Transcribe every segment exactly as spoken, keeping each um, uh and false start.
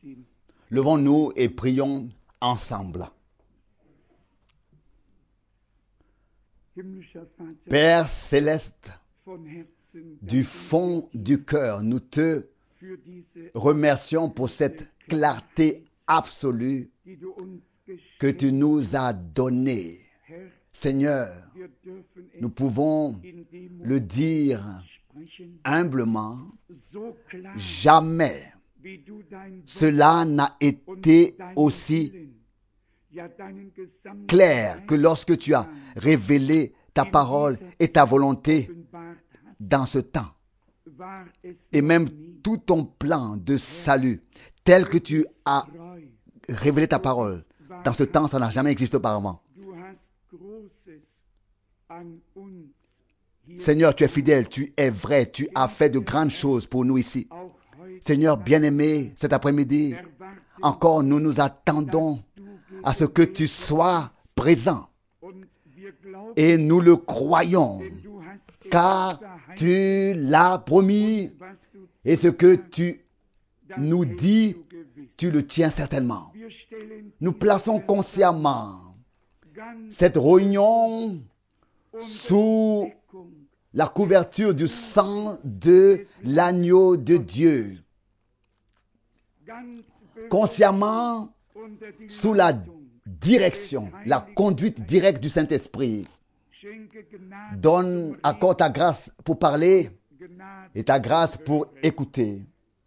Levons-nous et prions ensemble. Père céleste, du fond du cœur, nous te remercions pour cette clarté absolue que tu nous as donnée. Seigneur, nous pouvons le dire humblement, jamais cela n'a été aussi clair que lorsque tu as révélé ta parole et ta volonté dans ce temps. Et même tout ton plan de salut, tel que tu as révélé ta parole, dans ce temps, ça n'a jamais existé auparavant. Seigneur, tu es fidèle, tu es vrai, tu as fait de grandes choses pour nous ici. Seigneur, bien-aimé, cet après-midi, encore nous nous attendons à ce que tu sois présent. Et nous le croyons, car tu l'as promis. Et ce que tu nous dis, tu le tiens certainement. Nous plaçons consciemment cette réunion sous la couverture du sang de l'agneau de Dieu. Consciemment, sous la direction, la conduite directe du Saint-Esprit. Donne, accorde ta grâce pour parler et ta grâce pour écouter.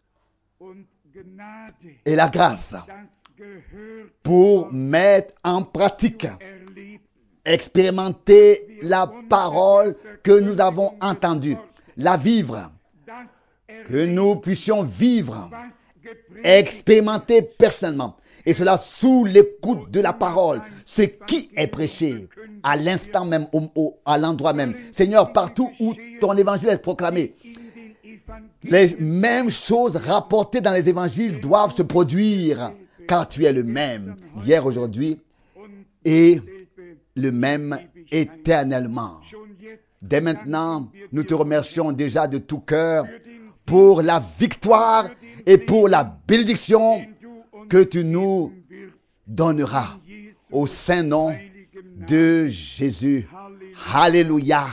Et la grâce pour mettre en pratique, expérimenter la parole que nous avons entendue, la vivre, que nous puissions vivre, expérimenter personnellement. Et cela sous l'écoute de la parole, ce qui est prêché à l'instant même, au, au, à l'endroit même. Seigneur, partout où ton évangile est proclamé, les mêmes choses rapportées dans les évangiles doivent se produire, car tu es le même, hier, aujourd'hui, et le même éternellement. Dès maintenant, nous te remercions déjà de tout cœur pour la victoire et pour la bénédiction que tu nous donneras au saint nom de Jésus. Alléluia.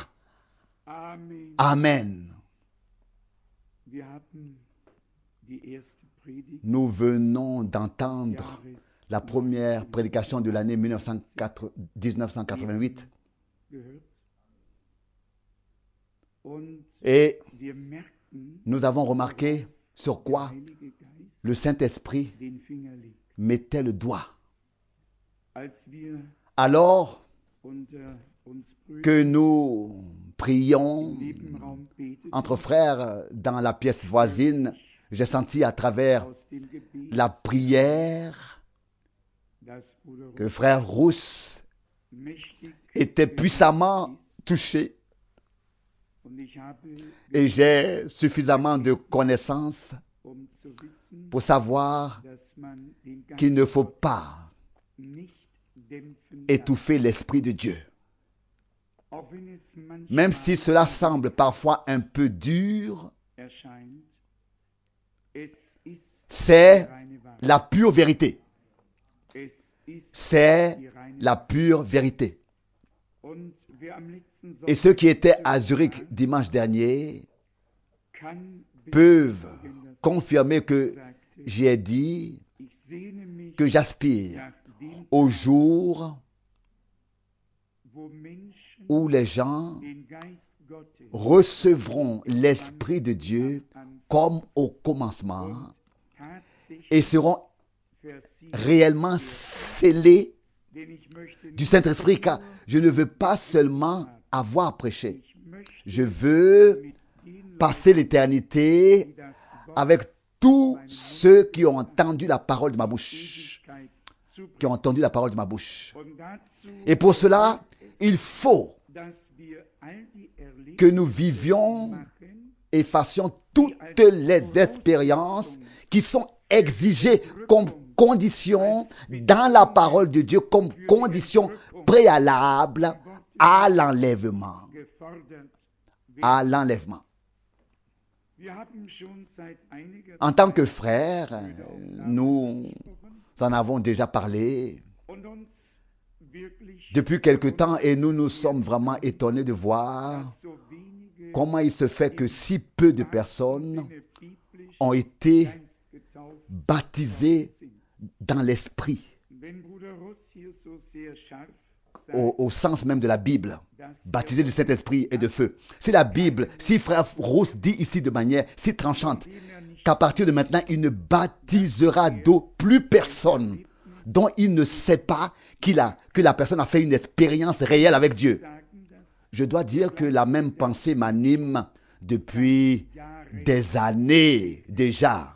Amen. Nous venons d'entendre la première prédication de l'année mille neuf cent quatre-vingt-huit. Et nous avons remarqué sur quoi le Saint-Esprit mettait le doigt. Alors que nous prions entre frères dans la pièce voisine, j'ai senti à travers la prière que frère Rousse était puissamment touché. Et j'ai suffisamment de connaissances pour savoir qu'il ne faut pas étouffer l'Esprit de Dieu. Même si cela semble parfois un peu dur, c'est la pure vérité. C'est la pure vérité. Et ceux qui étaient à Zurich dimanche dernier peuvent confirmer que j'ai dit que j'aspire au jour où les gens recevront l'Esprit de Dieu comme au commencement et seront réellement scellés du Saint-Esprit, car je ne veux pas seulement avoir prêché. Je veux passer l'éternité avec tous ceux qui ont entendu la parole de ma bouche. Qui ont entendu la parole de ma bouche. Et pour cela, il faut que nous vivions et fassions toutes les expériences qui sont exigées comme condition dans la parole de Dieu, comme condition préalable à l'enlèvement. À l'enlèvement. En tant que frères, nous en avons déjà parlé depuis quelque temps et nous nous sommes vraiment étonnés de voir comment il se fait que si peu de personnes ont été baptisées dans l'esprit, au, au sens même de la Bible, baptisées du Saint-Esprit et de feu. Si la Bible, si frère Rousse dit ici de manière si tranchante qu'à partir de maintenant, il ne baptisera d'eau plus personne dont il ne sait pas qu'il a, que la personne a fait une expérience réelle avec Dieu. Je dois dire que la même pensée m'anime depuis des années déjà.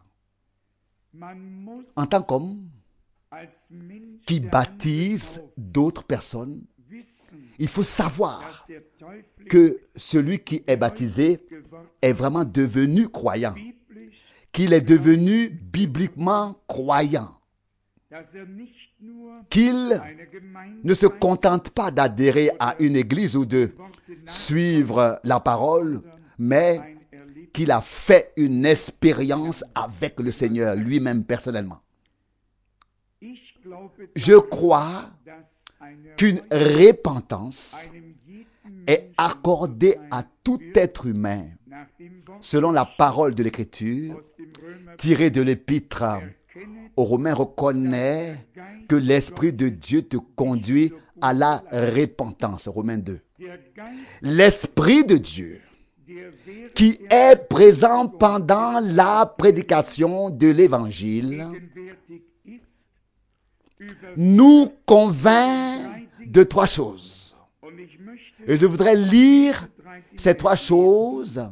En tant qu'homme qui baptise d'autres personnes, il faut savoir que celui qui est baptisé est vraiment devenu croyant, qu'il est devenu bibliquement croyant, qu'il ne se contente pas d'adhérer à une église ou de suivre la parole, mais qu'il a fait une expérience avec le Seigneur lui-même personnellement. Je crois qu'une repentance est accordée à tout être humain selon la parole de l'Écriture tirée de l'Épître aux Romains. Reconnaît que l'Esprit de Dieu te conduit à la repentance. Romains deux. L'Esprit de Dieu qui est présent pendant la prédication de l'Évangile nous convainc de trois choses. Et je voudrais lire ces trois choses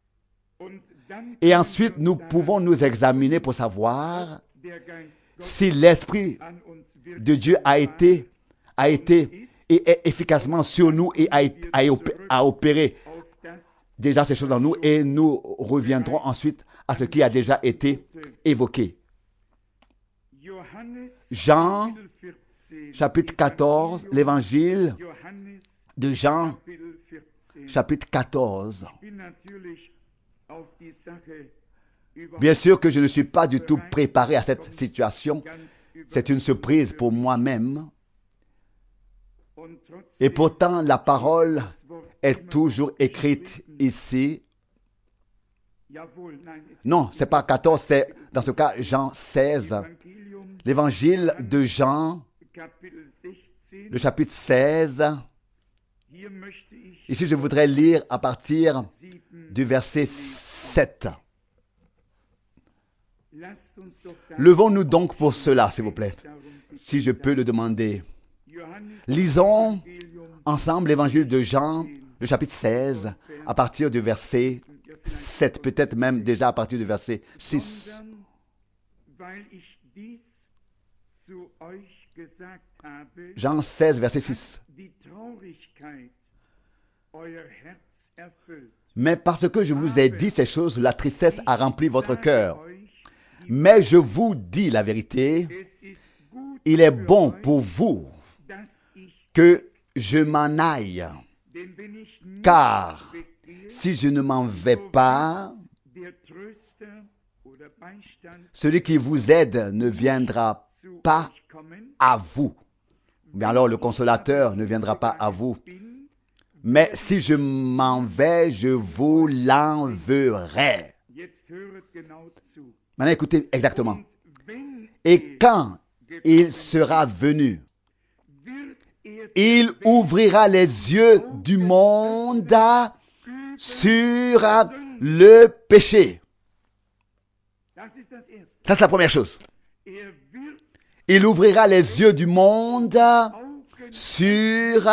et ensuite nous pouvons nous examiner pour savoir si l'Esprit de Dieu a été, a été et est efficacement sur nous et a, a, a opéré déjà ces choses en nous, et nous reviendrons ensuite à ce qui a déjà été évoqué. Jean, chapitre quatorze, l'évangile de Jean, chapitre quatorze. Bien sûr que je ne suis pas du tout préparé à cette situation. C'est une surprise pour moi-même. Et pourtant, la parole est toujours écrite ici. Non, ce n'est pas quatorze, c'est dans ce cas Jean seize. L'évangile de Jean, le chapitre seize. Ici, je voudrais lire à partir du verset sept. Levons-nous donc pour cela, s'il vous plaît, si je peux le demander. Lisons ensemble l'évangile de Jean, le chapitre seize, à partir du verset sept, peut-être même déjà à partir du verset six. Jean seize, verset six. Mais parce que je vous ai dit ces choses, la tristesse a rempli votre cœur. Mais je vous dis la vérité, il est bon pour vous que je m'en aille, car si je ne m'en vais pas, celui qui vous aide ne viendra pas à vous. Mais alors le consolateur ne viendra pas à vous. Mais si je m'en vais, je vous l'enverrai. Maintenant, écoutez exactement. Et quand il sera venu, il ouvrira les yeux du monde sur le péché. Ça, c'est la première chose. Il ouvrira les yeux du monde sur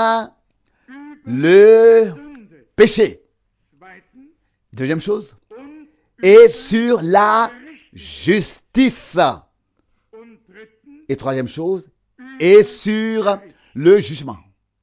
le péché. Deuxième chose. Et sur la justice. Et troisième chose. Et sur le jugement.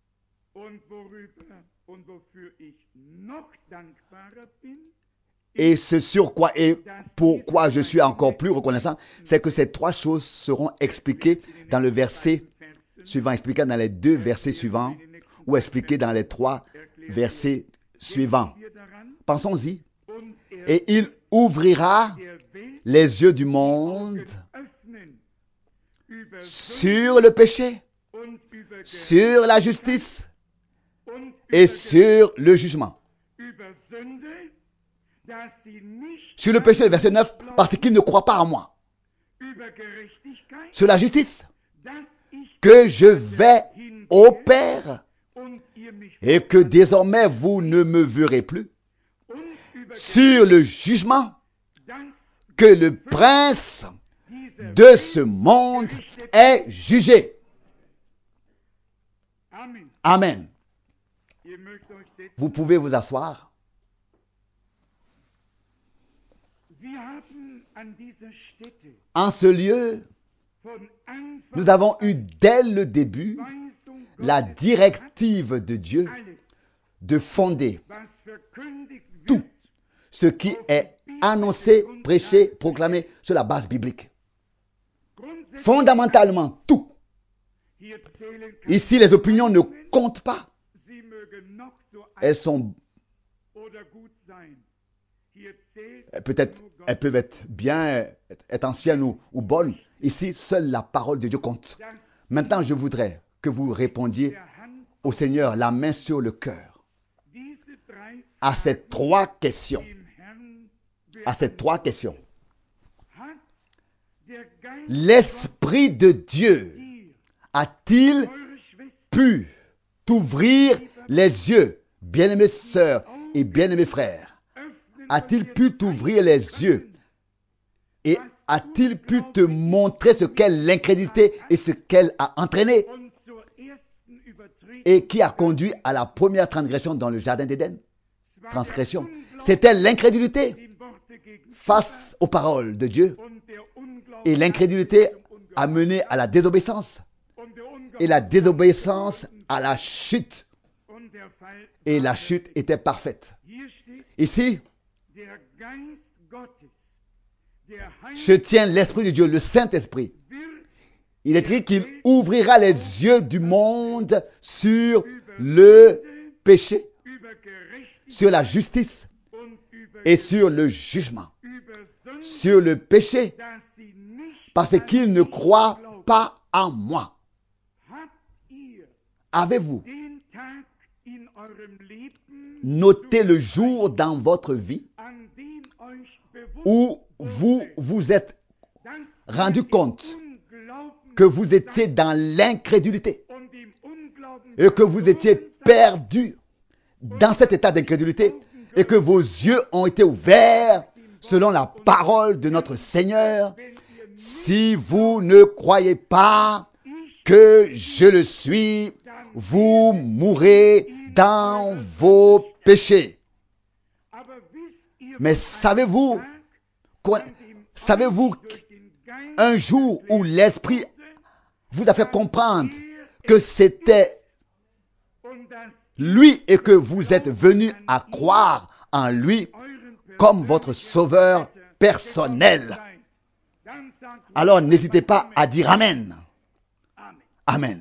Et ce sur quoi et pourquoi je suis encore plus reconnaissant, c'est que ces trois choses seront expliquées dans le verset suivant, expliquées dans les deux versets suivants, ou expliquées dans les trois versets suivants. Pensons-y. Et il ouvrira les yeux du monde sur le péché, sur la justice et sur le jugement. Sur le péché, verset neuf, parce qu'ils ne croient pas en moi. Sur la justice, que je vais au Père et que désormais vous ne me verrez plus. Sur le jugement, que le prince de ce monde est jugé. Amen. Vous pouvez vous asseoir. En ce lieu, nous avons eu dès le début la directive de Dieu de fonder tout ce qui est annoncé, prêché, proclamé sur la base biblique. Fondamentalement, tout. Ici, les opinions ne comptent pas. Elles sont... Peut-être, elles peuvent être bien, être anciennes ou, ou bonnes. Ici, seule la parole de Dieu compte. Maintenant, je voudrais que vous répondiez au Seigneur, la main sur le cœur, à ces trois questions. À ces trois questions. L'Esprit de Dieu a-t-il pu t'ouvrir les yeux, bien-aimées sœurs et bien-aimés frères? A-t-il pu t'ouvrir les yeux et a-t-il pu te montrer ce qu'est l'incrédulité et ce qu'elle a entraîné et qui a conduit à la première transgression dans le jardin d'Éden? Transgression. C'était l'incrédulité face aux paroles de Dieu. Et l'incrédulité a mené à la désobéissance. Et la désobéissance à la chute. Et la chute était parfaite. Ici, je tiens l'Esprit de Dieu, le Saint-Esprit. Il est écrit qu'il ouvrira les yeux du monde sur le péché, sur la justice et sur le jugement. Sur le péché, parce qu'ils ne croient pas en moi. Avez-vous noté le jour dans votre vie où vous vous êtes rendu compte que vous étiez dans l'incrédulité et que vous étiez perdu dans cet état d'incrédulité et que vos yeux ont été ouverts selon la parole de notre Seigneur? Si vous ne croyez pas que je le suis, vous mourrez dans vos péchés. Mais savez-vous, quoi, savez-vous un jour où l'Esprit vous a fait comprendre que c'était lui et que vous êtes venu à croire en lui comme votre sauveur personnel? Alors n'hésitez pas à dire Amen. Amen.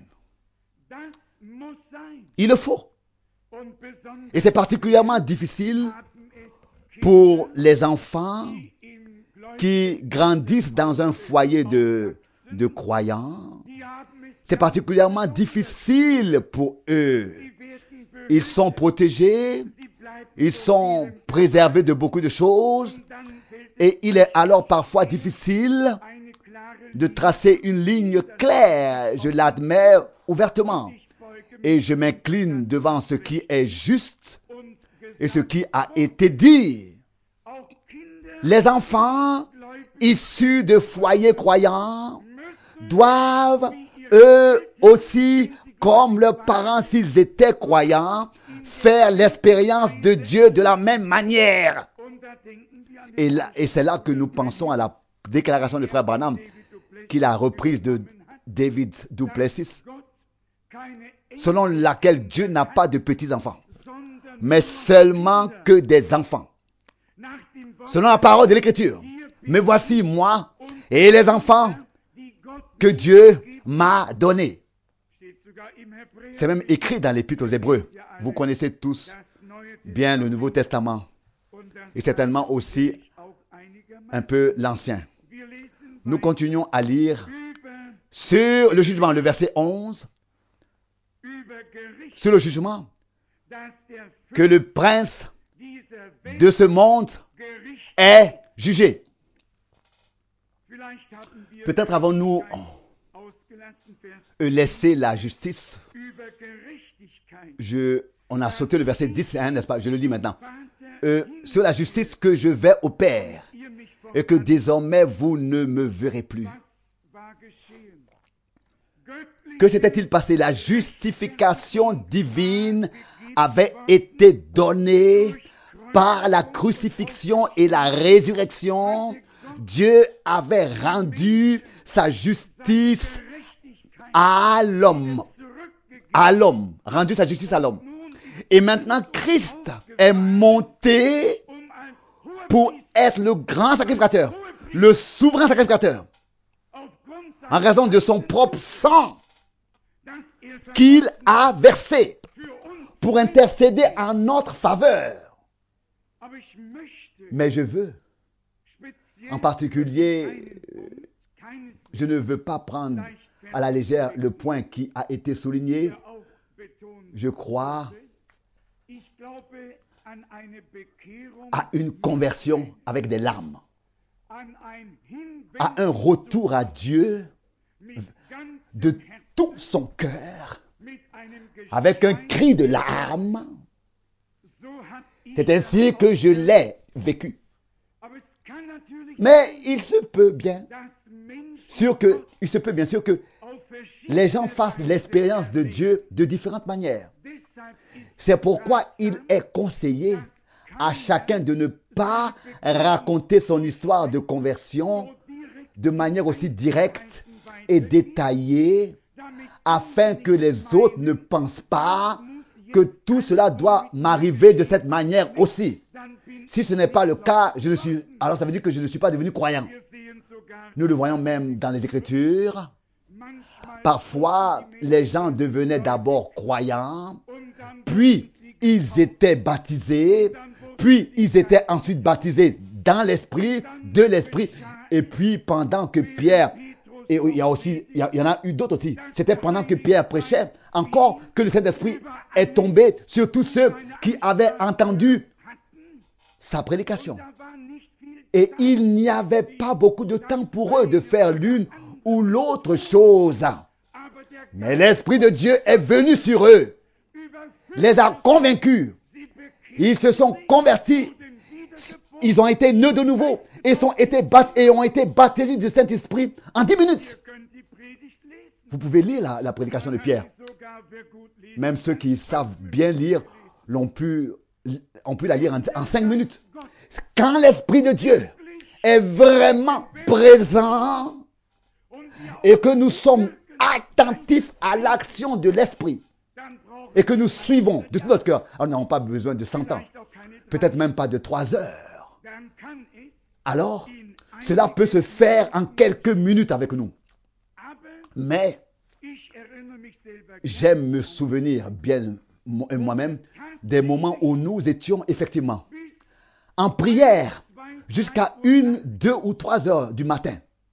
Il le faut. Et c'est particulièrement difficile pour les enfants qui grandissent dans un foyer de, de croyants. C'est particulièrement difficile pour eux. Ils sont protégés, ils sont préservés de beaucoup de choses et il est alors parfois difficile de tracer une ligne claire. Je l'admets ouvertement et je m'incline devant ce qui est juste et ce qui a été dit. Les enfants issus de foyers croyants doivent eux aussi, comme leurs parents s'ils étaient croyants, faire l'expérience de Dieu de la même manière. Et, là, et c'est là que nous pensons à la déclaration du frère Branham qu'il a reprise de David Duplessis, selon laquelle Dieu n'a pas de petits-enfants, mais seulement que des enfants. Selon la parole de l'Écriture. Mais voici moi et les enfants que Dieu m'a donnés. C'est même écrit dans l'Épître aux Hébreux. Vous connaissez tous bien le Nouveau Testament et certainement aussi un peu l'Ancien. Nous continuons à lire sur le jugement, le verset onze, sur le jugement, que le prince de ce monde est jugé. Peut-être avons-nous laissé la justice. Je, on a sauté le verset dix et un, n'est-ce pas? Je le dis maintenant. Euh, sur la justice que je vais au Père et que désormais vous ne me verrez plus. Que s'était-il passé? La justification divine avait été donnée par la crucifixion et la résurrection. Dieu avait rendu sa justice à l'homme. À l'homme. Rendu sa justice à l'homme. Et maintenant, Christ est monté pour être le grand sacrificateur, le souverain sacrificateur, en raison de son propre sang qu'il a versé pour intercéder en notre faveur. Mais je veux, en particulier, je ne veux pas prendre à la légère le point qui a été souligné. Je crois à une conversion avec des larmes, à un retour à Dieu de tout son cœur, avec un cri de larmes. C'est ainsi que je l'ai vécu. Mais il se peut bien sûr que, il se peut bien sûr que les gens fassent l'expérience de Dieu de différentes manières. C'est pourquoi il est conseillé à chacun de ne pas raconter son histoire de conversion de manière aussi directe et détaillée, afin que les autres ne pensent pas que tout cela doit m'arriver de cette manière aussi. Si ce n'est pas le cas, je ne suis, alors ça veut dire que je ne suis pas devenu croyant. Nous le voyons même dans les Écritures. Parfois, les gens devenaient d'abord croyants, puis ils étaient baptisés, puis ils étaient ensuite baptisés dans l'esprit, de l'esprit, et puis pendant que Pierre, et il y a aussi, il y, a, il y en a eu d'autres aussi, c'était pendant que Pierre prêchait, encore que le Saint-Esprit est tombé sur tous ceux qui avaient entendu sa prédication. Et il n'y avait pas beaucoup de temps pour eux de faire l'une ou l'autre chose. Mais l'Esprit de Dieu est venu sur eux, les a convaincus. Ils se sont convertis, ils ont été nés de nouveau et, sont été bat- et ont été baptisés du Saint-Esprit en dix minutes. Vous pouvez lire la, la prédication de Pierre. Même ceux qui savent bien lire l'ont pu, ont pu la lire en, en cinq minutes. Quand l'Esprit de Dieu est vraiment présent et que nous sommes attentifs à l'action de l'Esprit et que nous suivons de tout notre cœur, nous n'avons pas besoin de cent ans, peut-être même pas de trois heures. Alors, cela peut se faire en quelques minutes avec nous. Mais j'aime me souvenir bien moi-même des moments où nous étions effectivement en prière jusqu'à une, deux ou trois heures du matin.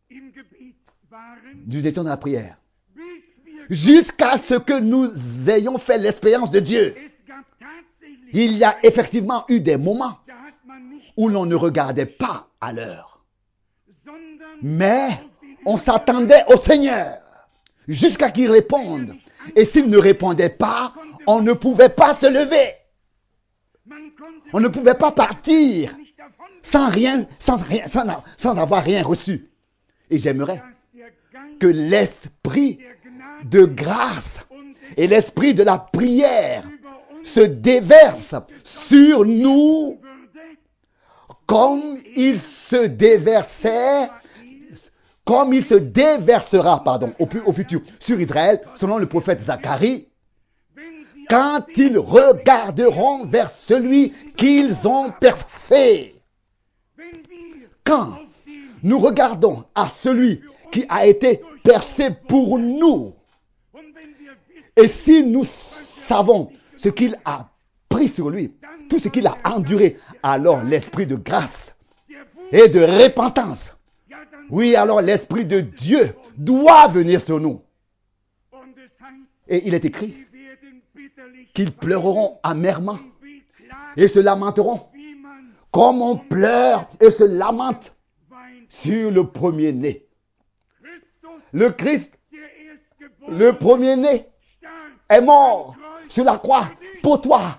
Nous étions dans la prière. Jusqu'à ce que nous ayons fait l'expérience de Dieu. Il y a effectivement eu des moments où l'on ne regardait pas à l'heure. Mais on s'attendait au Seigneur jusqu'à qu'il réponde. Et s'il ne répondait pas, on ne pouvait pas se lever. On ne pouvait pas partir sans rien, sans rien, sans, sans avoir rien reçu. Et j'aimerais que l'esprit de grâce et l'esprit de la prière se déverse sur nous comme il se déversait, comme il se déversera, pardon, au, au futur sur Israël, selon le prophète Zacharie, quand ils regarderont vers celui qu'ils ont percé. Quand nous regardons à celui qui a été percé pour nous, et si nous savons ce qu'il a pris sur lui, tout ce qu'il a enduré, alors l'esprit de grâce et de repentance. Oui, alors l'Esprit de Dieu doit venir sur nous. Et il est écrit qu'ils pleureront amèrement et se lamenteront comme on pleure et se lamente sur le premier-né. Le Christ, le premier-né, est mort sur la croix pour toi.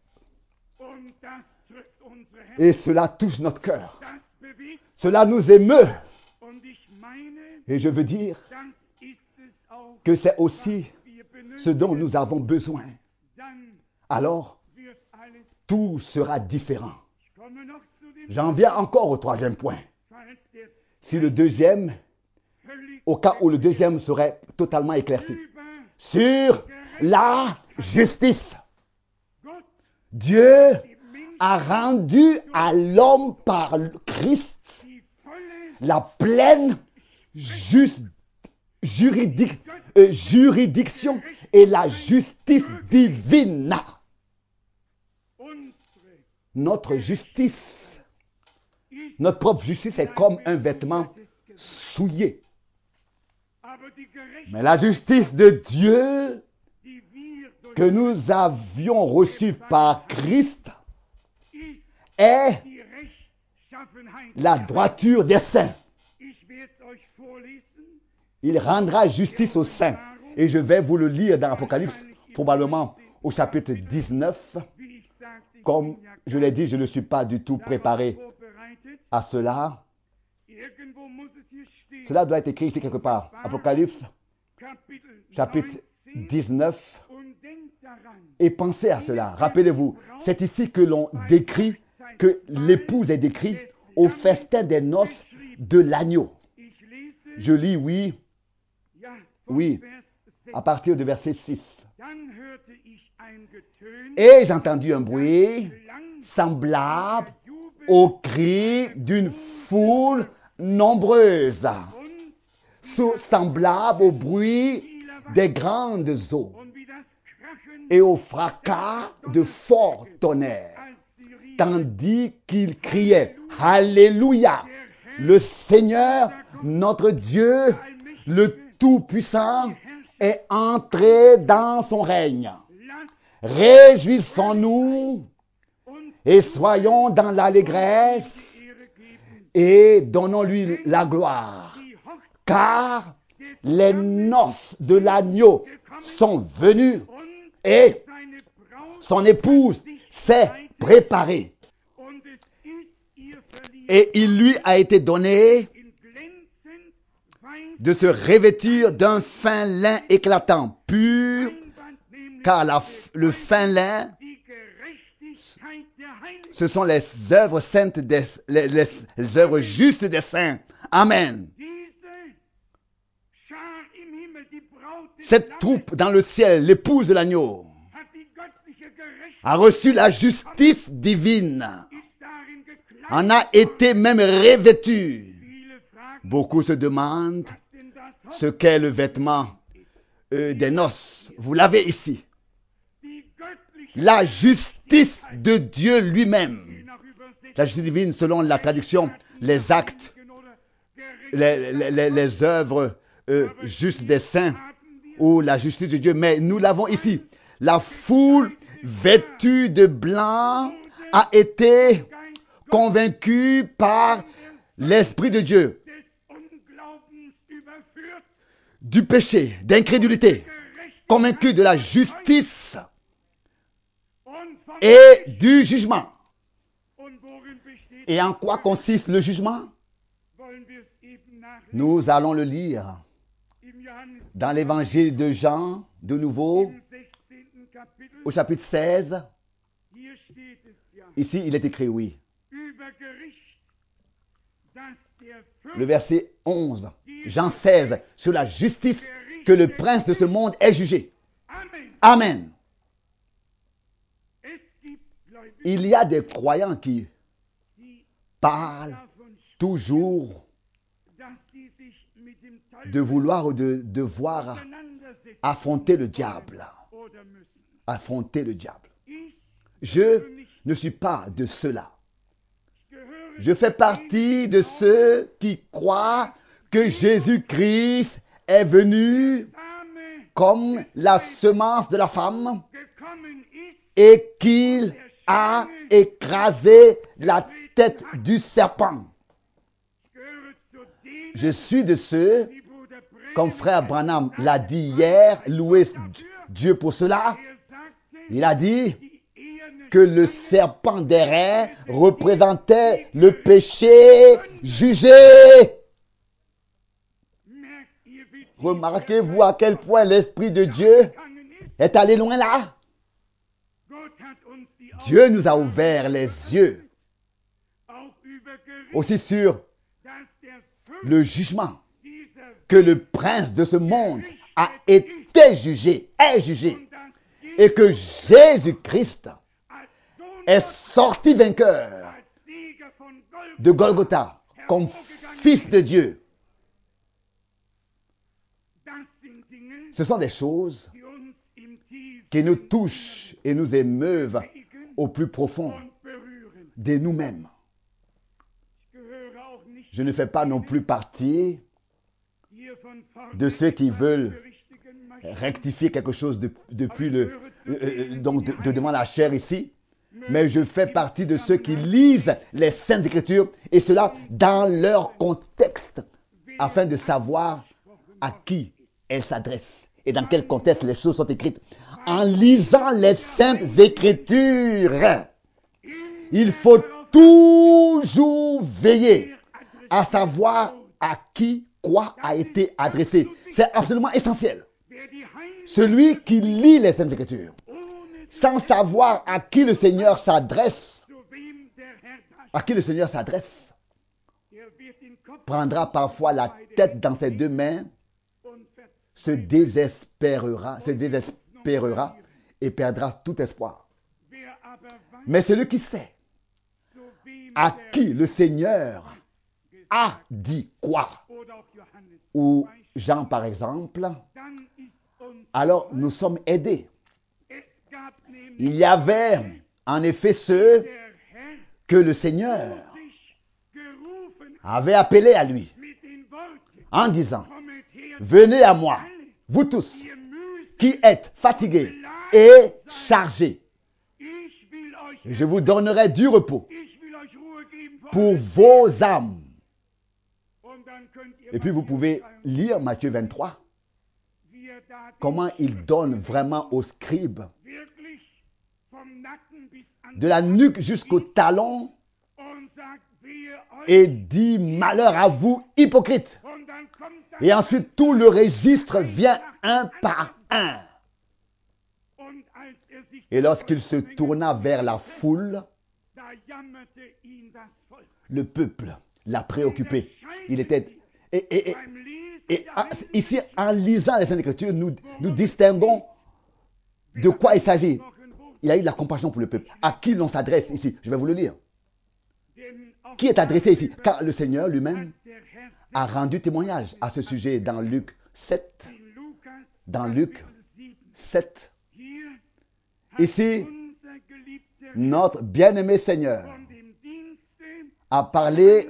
Et cela touche notre cœur. Cela nous émeut. Et je veux dire que c'est aussi ce dont nous avons besoin. Alors, tout sera différent. J'en viens encore au troisième point. Si le deuxième, au cas où le deuxième serait totalement éclairci, sur la justice. Dieu a rendu à l'homme par Christ la pleine juste, juridic, euh, juridiction et la justice divine. Notre justice, notre propre justice est comme un vêtement souillé. Mais la justice de Dieu que nous avions reçue par Christ est la droiture des saints. Il rendra justice aux saints. Et je vais vous le lire dans l'Apocalypse, probablement au chapitre dix-neuf. Comme je l'ai dit, je ne suis pas du tout préparé à cela. Cela doit être écrit ici quelque part. Apocalypse, chapitre dix-neuf. Et pensez à cela. Rappelez-vous, c'est ici que l'on décrit, que l'épouse est décrite au festin des noces de l'agneau. Je lis, oui, oui, à partir du verset six. Et j'ai entendu un bruit semblable au cri d'une foule nombreuse, semblable au bruit des grandes eaux et au fracas de forts tonnerres, tandis qu'ils criaient « Alléluia ! Le Seigneur, notre Dieu, le Tout-Puissant, est entré dans son règne. Réjouissons-nous et soyons dans l'allégresse et donnons-lui la gloire, car les noces de l'agneau sont venues et son épouse s'est préparée. Et il lui a été donné de se revêtir d'un fin lin éclatant, pur, car la, le fin lin, ce sont les œuvres saintes, des, les, les, les œuvres justes des saints. Amen. Cette troupe dans le ciel, l'épouse de l'agneau, a reçu la justice divine, en a été même revêtue. Beaucoup se demandent ce qu'est le vêtement euh, des noces. Vous l'avez ici. La justice de Dieu lui-même. La justice divine selon la traduction, les actes, les, les, les, les œuvres euh, justes des saints ou la justice de Dieu. Mais nous l'avons ici. La foule vêtue de blanc a été convaincue par l'Esprit de Dieu du péché, d'incrédulité, convaincue de la justice et du jugement. Et en quoi consiste le jugement? Nous allons le lire dans l'évangile de Jean, de nouveau, au chapitre seize. Ici, il est écrit, oui. Le verset onze, Jean seize, sur la justice que le prince de ce monde est jugé. Amen. Il y a des croyants qui parlent toujours de vouloir ou de devoir affronter le diable. Affronter le diable. Je ne suis pas de ceux-là. Je fais partie de ceux qui croient que Jésus-Christ est venu comme la semence de la femme et qu'il a écrasé la tête du serpent. Je suis de ceux, comme frère Branham l'a dit hier, louez Dieu pour cela. Il a dit que le serpent d'airain représentait le péché jugé. Remarquez-vous à quel point l'Esprit de Dieu est allé loin là. Dieu nous a ouvert les yeux aussi sur le jugement que le prince de ce monde a été jugé, est jugé, et que Jésus-Christ est sorti vainqueur de Golgotha comme fils de Dieu. Ce sont des choses qui nous touchent et nous émeuvent au plus profond de nous-mêmes. Je ne fais pas non plus partie de ceux qui veulent rectifier quelque chose de, depuis le, euh, donc de, de devant la chair ici, mais je fais partie de ceux qui lisent les Saintes Écritures et cela dans leur contexte afin de savoir à qui elles s'adressent et dans quel contexte les choses sont écrites. En lisant les Saintes Écritures, il faut toujours veiller à savoir à qui quoi a été adressé. C'est absolument essentiel. Celui qui lit les Saintes Écritures sans savoir à qui le Seigneur s'adresse, à qui le Seigneur s'adresse, prendra parfois la tête dans ses deux mains, se désespérera, se désespérera et perdra tout espoir. Mais celui qui sait à qui le Seigneur a dit quoi, ou Jean par exemple, alors nous sommes aidés. Il y avait en effet ceux que le Seigneur avait appelés à lui en disant: venez à moi, vous tous qui êtes fatigués et chargés, je vous donnerai du repos pour vos âmes. Et puis vous pouvez lire Matthieu vingt-trois, comment il donne vraiment aux scribes, de la nuque jusqu'au talon, et dit: malheur à vous, hypocrites. Et ensuite tout le registre vient un par un. Et lorsqu'il se tourna vers la foule, le peuple l'a préoccupé. Il était... Et, et, et, et ici, en lisant les Saintes Écritures, nous, nous distinguons de quoi il s'agit. Il a eu de la compassion pour le peuple. À qui l'on s'adresse ici? Je vais vous le lire. Qui est adressé ici? Car le Seigneur lui-même a rendu témoignage à ce sujet dans Luc sept. Dans Luc sept. Ici, notre bien-aimé Seigneur a parlé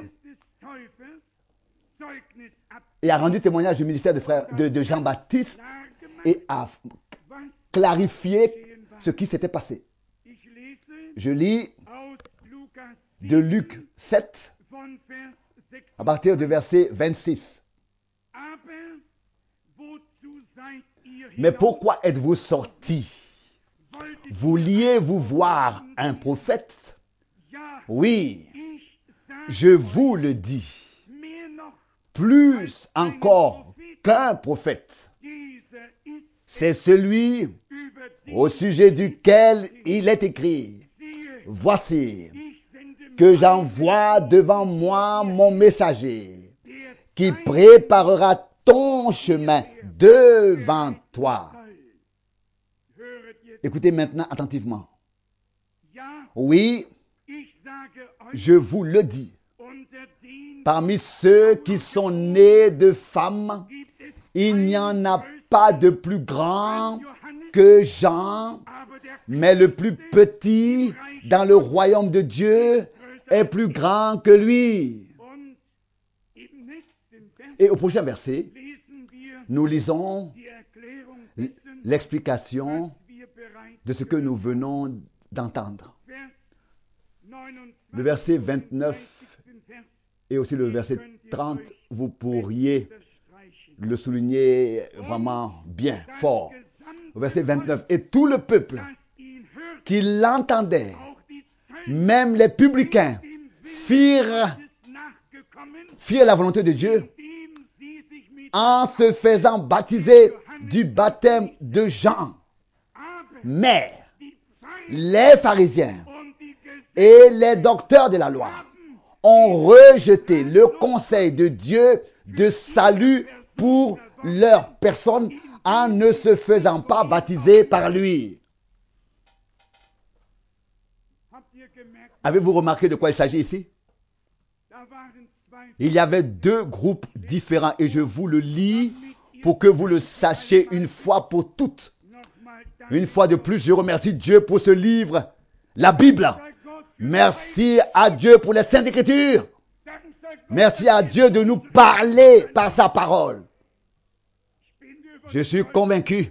et a rendu témoignage du ministère de, frère, de, de Jean-Baptiste et a clarifié ce qui s'était passé. Je lis de Luc sept à partir du verset vingt-six. Mais pourquoi êtes-vous sortis? Vouliez-vous voir un prophète? Oui, je vous le dis, plus encore qu'un prophète. C'est celui au sujet duquel il est écrit: voici que j'envoie devant moi mon messager qui préparera ton chemin devant toi. Écoutez maintenant attentivement. Oui, je vous le dis, parmi ceux qui sont nés de femmes, il n'y en a pas de plus grand que Jean, mais le plus petit dans le royaume de Dieu est plus grand que lui. Et au prochain verset, nous lisons l'explication de ce que nous venons d'entendre. Le verset vingt-neuf et aussi le verset trente, vous pourriez le souligner vraiment bien, fort. Au verset vingt-neuf, et tout le peuple qui l'entendait, même les publicains, firent, firent la volonté de Dieu en se faisant baptiser du baptême de Jean. Mais les pharisiens et les docteurs de la loi ont rejeté le conseil de Dieu de salut pour leur personne en ne se faisant pas baptiser par lui. Avez-vous remarqué de quoi il s'agit ici? Il y avait deux groupes différents et je vous le lis pour que vous le sachiez une fois pour toutes. Une fois de plus, je remercie Dieu pour ce livre, la Bible. Merci à Dieu pour les Saintes Écritures. Merci à Dieu de nous parler par sa parole. Je suis convaincu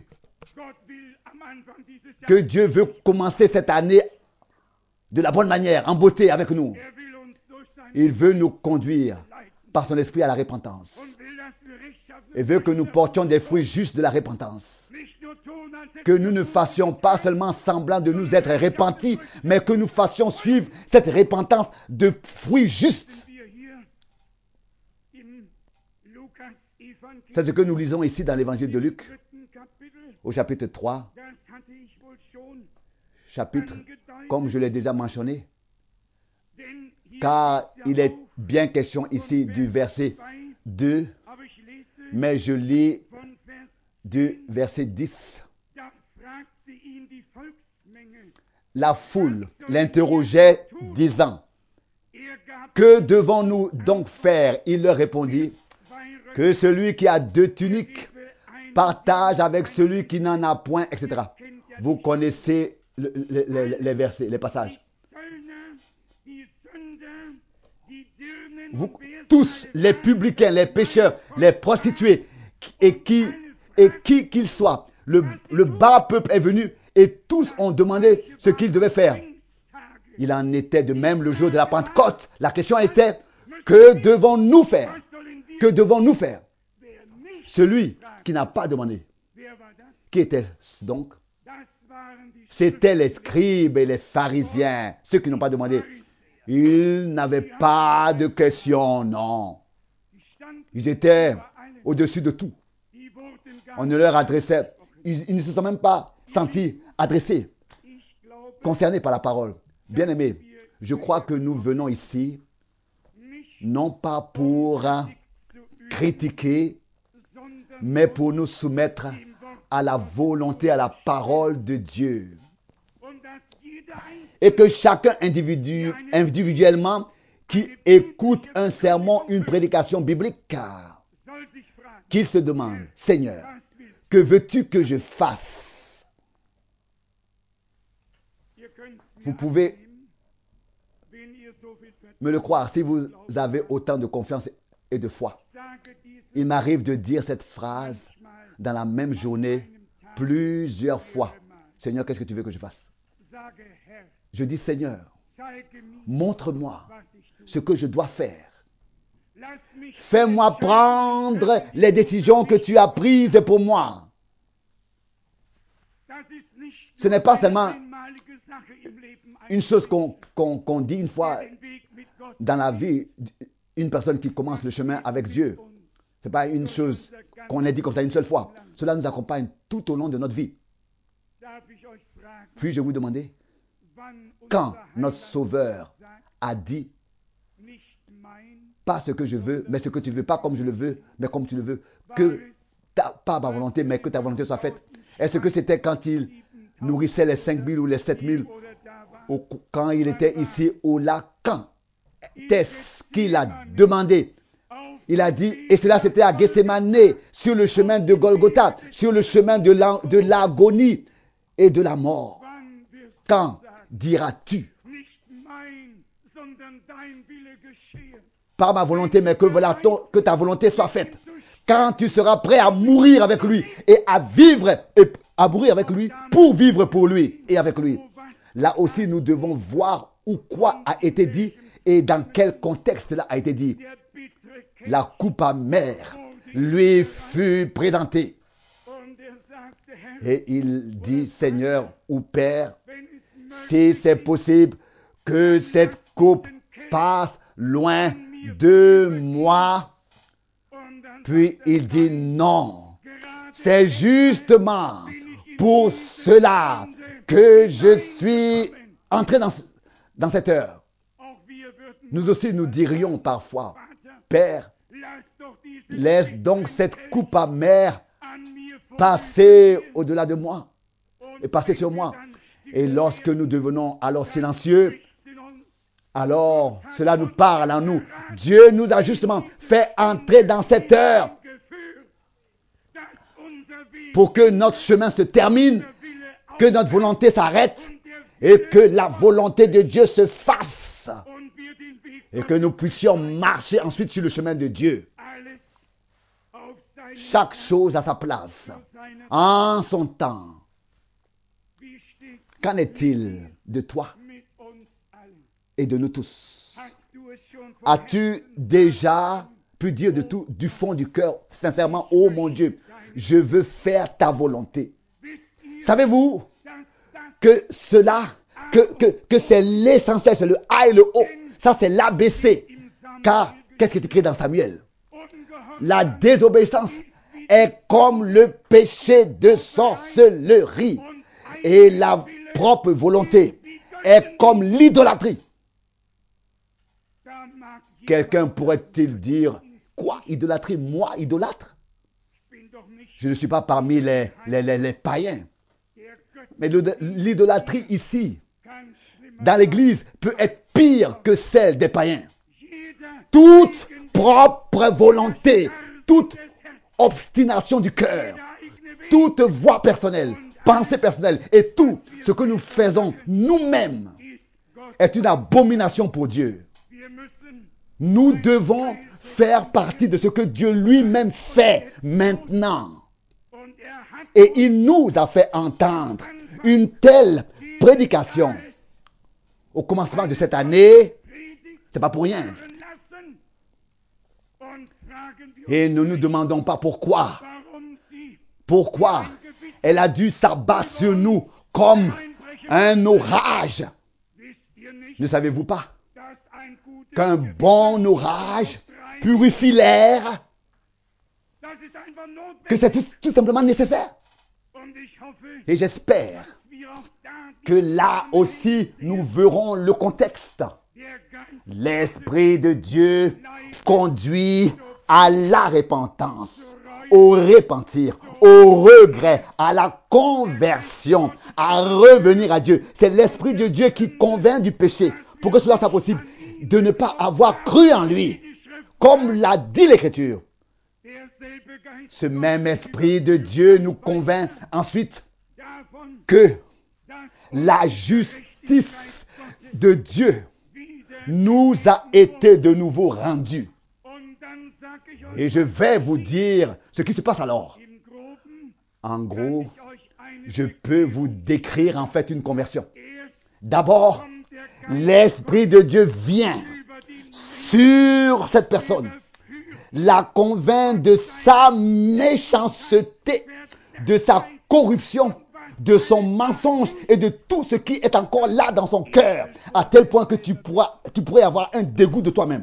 que Dieu veut commencer cette année de la bonne manière, en beauté avec nous. Il veut nous conduire par son esprit à la repentance. Il veut que nous portions des fruits justes de la repentance. Que nous ne fassions pas seulement semblant de nous être repentis, mais que nous fassions suivre cette repentance de fruits justes. C'est ce que nous lisons ici dans l'évangile de Luc, au chapitre trois. Chapitre, comme je l'ai déjà mentionné, car il est bien question ici du verset deux, mais je lis du verset dix. La foule l'interrogeait, disant, « Que devons-nous donc faire ?» Il leur répondit, « Que celui qui a deux tuniques partage avec celui qui n'en a point, et cetera » Vous connaissez le, le, le, les versets, les passages. Vous, tous les publicains, les pécheurs, les prostituées, et qui et qui qu'ils soient, le, le bas peuple est venu et tous ont demandé ce qu'ils devaient faire. Il en était de même le jour de la Pentecôte. La question était, que devons-nous faire? Que devons-nous faire? Celui qui n'a pas demandé. Qui était-ce donc? C'était les scribes et les pharisiens, ceux qui n'ont pas demandé. Ils n'avaient pas de questions, non. Ils étaient au-dessus de tout. On ne leur adressait, ils, ils ne se sont même pas sentis adressés, concernés par la parole. Bien-aimés, je crois que nous venons ici, non pas pour critiquer, mais pour nous soumettre à la volonté, à la parole de Dieu. Et que chacun individu, individuellement qui écoute un sermon, une prédication biblique, qu'il se demande, Seigneur, que veux-tu que je fasse? Vous pouvez me le croire si vous avez autant de confiance et de foi. Il m'arrive de dire cette phrase dans la même journée plusieurs fois. Seigneur, qu'est-ce que tu veux que je fasse? Je dis, Seigneur, montre-moi ce que je dois faire. Fais-moi prendre les décisions que tu as prises pour moi. Ce n'est pas seulement une chose qu'on qu'on, qu'on dit une fois dans la vie, une personne qui commence le chemin avec Dieu. Ce n'est pas une chose qu'on a dit comme ça une seule fois. Cela nous accompagne tout au long de notre vie. Puis-je vous demander, quand notre Sauveur a dit, pas ce que je veux, mais ce que tu veux, pas comme je le veux, mais comme tu le veux, que ta, pas ma volonté, mais que ta volonté soit faite. Est-ce que c'était quand il nourrissait les cinq mille ou les sept mille, ou quand il était ici ou là, quand est-ce qu'il a demandé? Il a dit, et cela c'était à Gethsémane, sur le chemin de Golgotha, sur le chemin de la, de l'agonie et de la mort. Quand diras-tu, Par ma volonté, mais que, voilà, ton, que ta volonté soit faite. Quand tu seras prêt à mourir avec lui et à vivre, et à mourir avec lui pour vivre pour lui et avec lui. Là aussi, nous devons voir où quoi a été dit et dans quel contexte là a été dit. La coupe amère lui fut présentée. Et il dit, Seigneur ou Père, si c'est possible que cette coupe passe loin de moi. Puis il dit non. C'est justement pour cela que je suis entré dans, dans cette heure. Nous aussi, nous dirions parfois, Père, laisse donc cette coupe amère passer au-delà de moi et passer sur moi. Et lorsque nous devenons alors silencieux, alors cela nous parle en nous. Dieu nous a justement fait entrer dans cette heure pour que notre chemin se termine, que notre volonté s'arrête et que la volonté de Dieu se fasse et que nous puissions marcher ensuite sur le chemin de Dieu. Chaque chose à sa place, en son temps. Qu'en est-il de toi et de nous tous? As-tu déjà pu dire de tout, du fond du cœur, sincèrement, oh mon Dieu, je veux faire ta volonté? Savez-vous que cela, que, que, que c'est l'essentiel, c'est le A et le O. Ça, c'est l'A B C. Car, qu'est-ce qui est écrit dans Samuel? La désobéissance est comme le péché de sorcellerie. Et la propre volonté est comme l'idolâtrie. Quelqu'un pourrait-il dire, quoi, idolâtrie? Moi, idolâtre? Je ne suis pas parmi les, les, les, les païens. Mais l'idolâtrie ici, dans l'église, peut être pire que celle des païens. Toute propre volonté, toute obstination du cœur, toute voix personnelle, pensée personnelle et tout ce que nous faisons nous-mêmes est une abomination pour Dieu. Nous devons faire partie de ce que Dieu lui-même fait maintenant. Et il nous a fait entendre une telle prédication au commencement de cette année. C'est pas pour rien. Et nous ne nous demandons pas pourquoi. Pourquoi elle a dû s'abattre sur nous comme un orage. Ne savez-vous pas qu'un bon orage purifie l'air? Que c'est tout, tout simplement nécessaire. Et j'espère que là aussi nous verrons le contexte. L'Esprit de Dieu conduit à la repentance, au repentir, au regret, à la conversion, à revenir à Dieu. C'est l'Esprit de Dieu qui convainc du péché pour que cela soit possible de ne pas avoir cru en lui, comme l'a dit l'Écriture. Ce même Esprit de Dieu nous convainc ensuite que la justice de Dieu nous a été de nouveau rendue. Et je vais vous dire ce qui se passe alors. En gros, je peux vous décrire en fait une conversion. D'abord, l'Esprit de Dieu vient sur cette personne, la convainc de sa méchanceté, de sa corruption, de son mensonge et de tout ce qui est encore là dans son cœur, à tel point que tu pourras, tu pourrais avoir un dégoût de toi-même.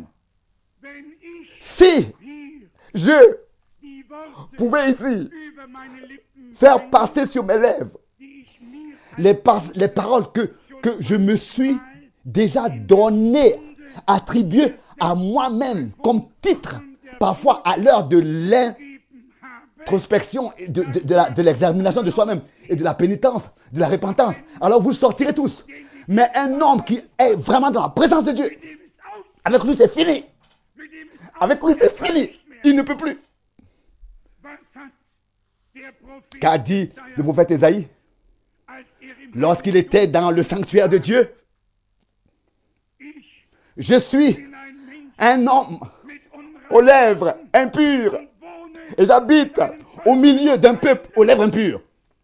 Si je pouvais ici faire passer sur mes lèvres les, par les paroles que, que je me suis déjà données, attribuées à moi-même comme titre, parfois à l'heure de l'introspection, de, de, de, la, de l'examination de soi-même et de la pénitence, de la repentance, alors vous sortirez tous. Mais un homme qui est vraiment dans la présence de Dieu, avec lui c'est fini. Avec lui c'est fini. Il ne peut plus. Qu'a dit le prophète Ésaïe lorsqu'il était dans le sanctuaire de Dieu? je suis un homme aux lèvres impures et j'habite au milieu d'un peuple aux lèvres impures.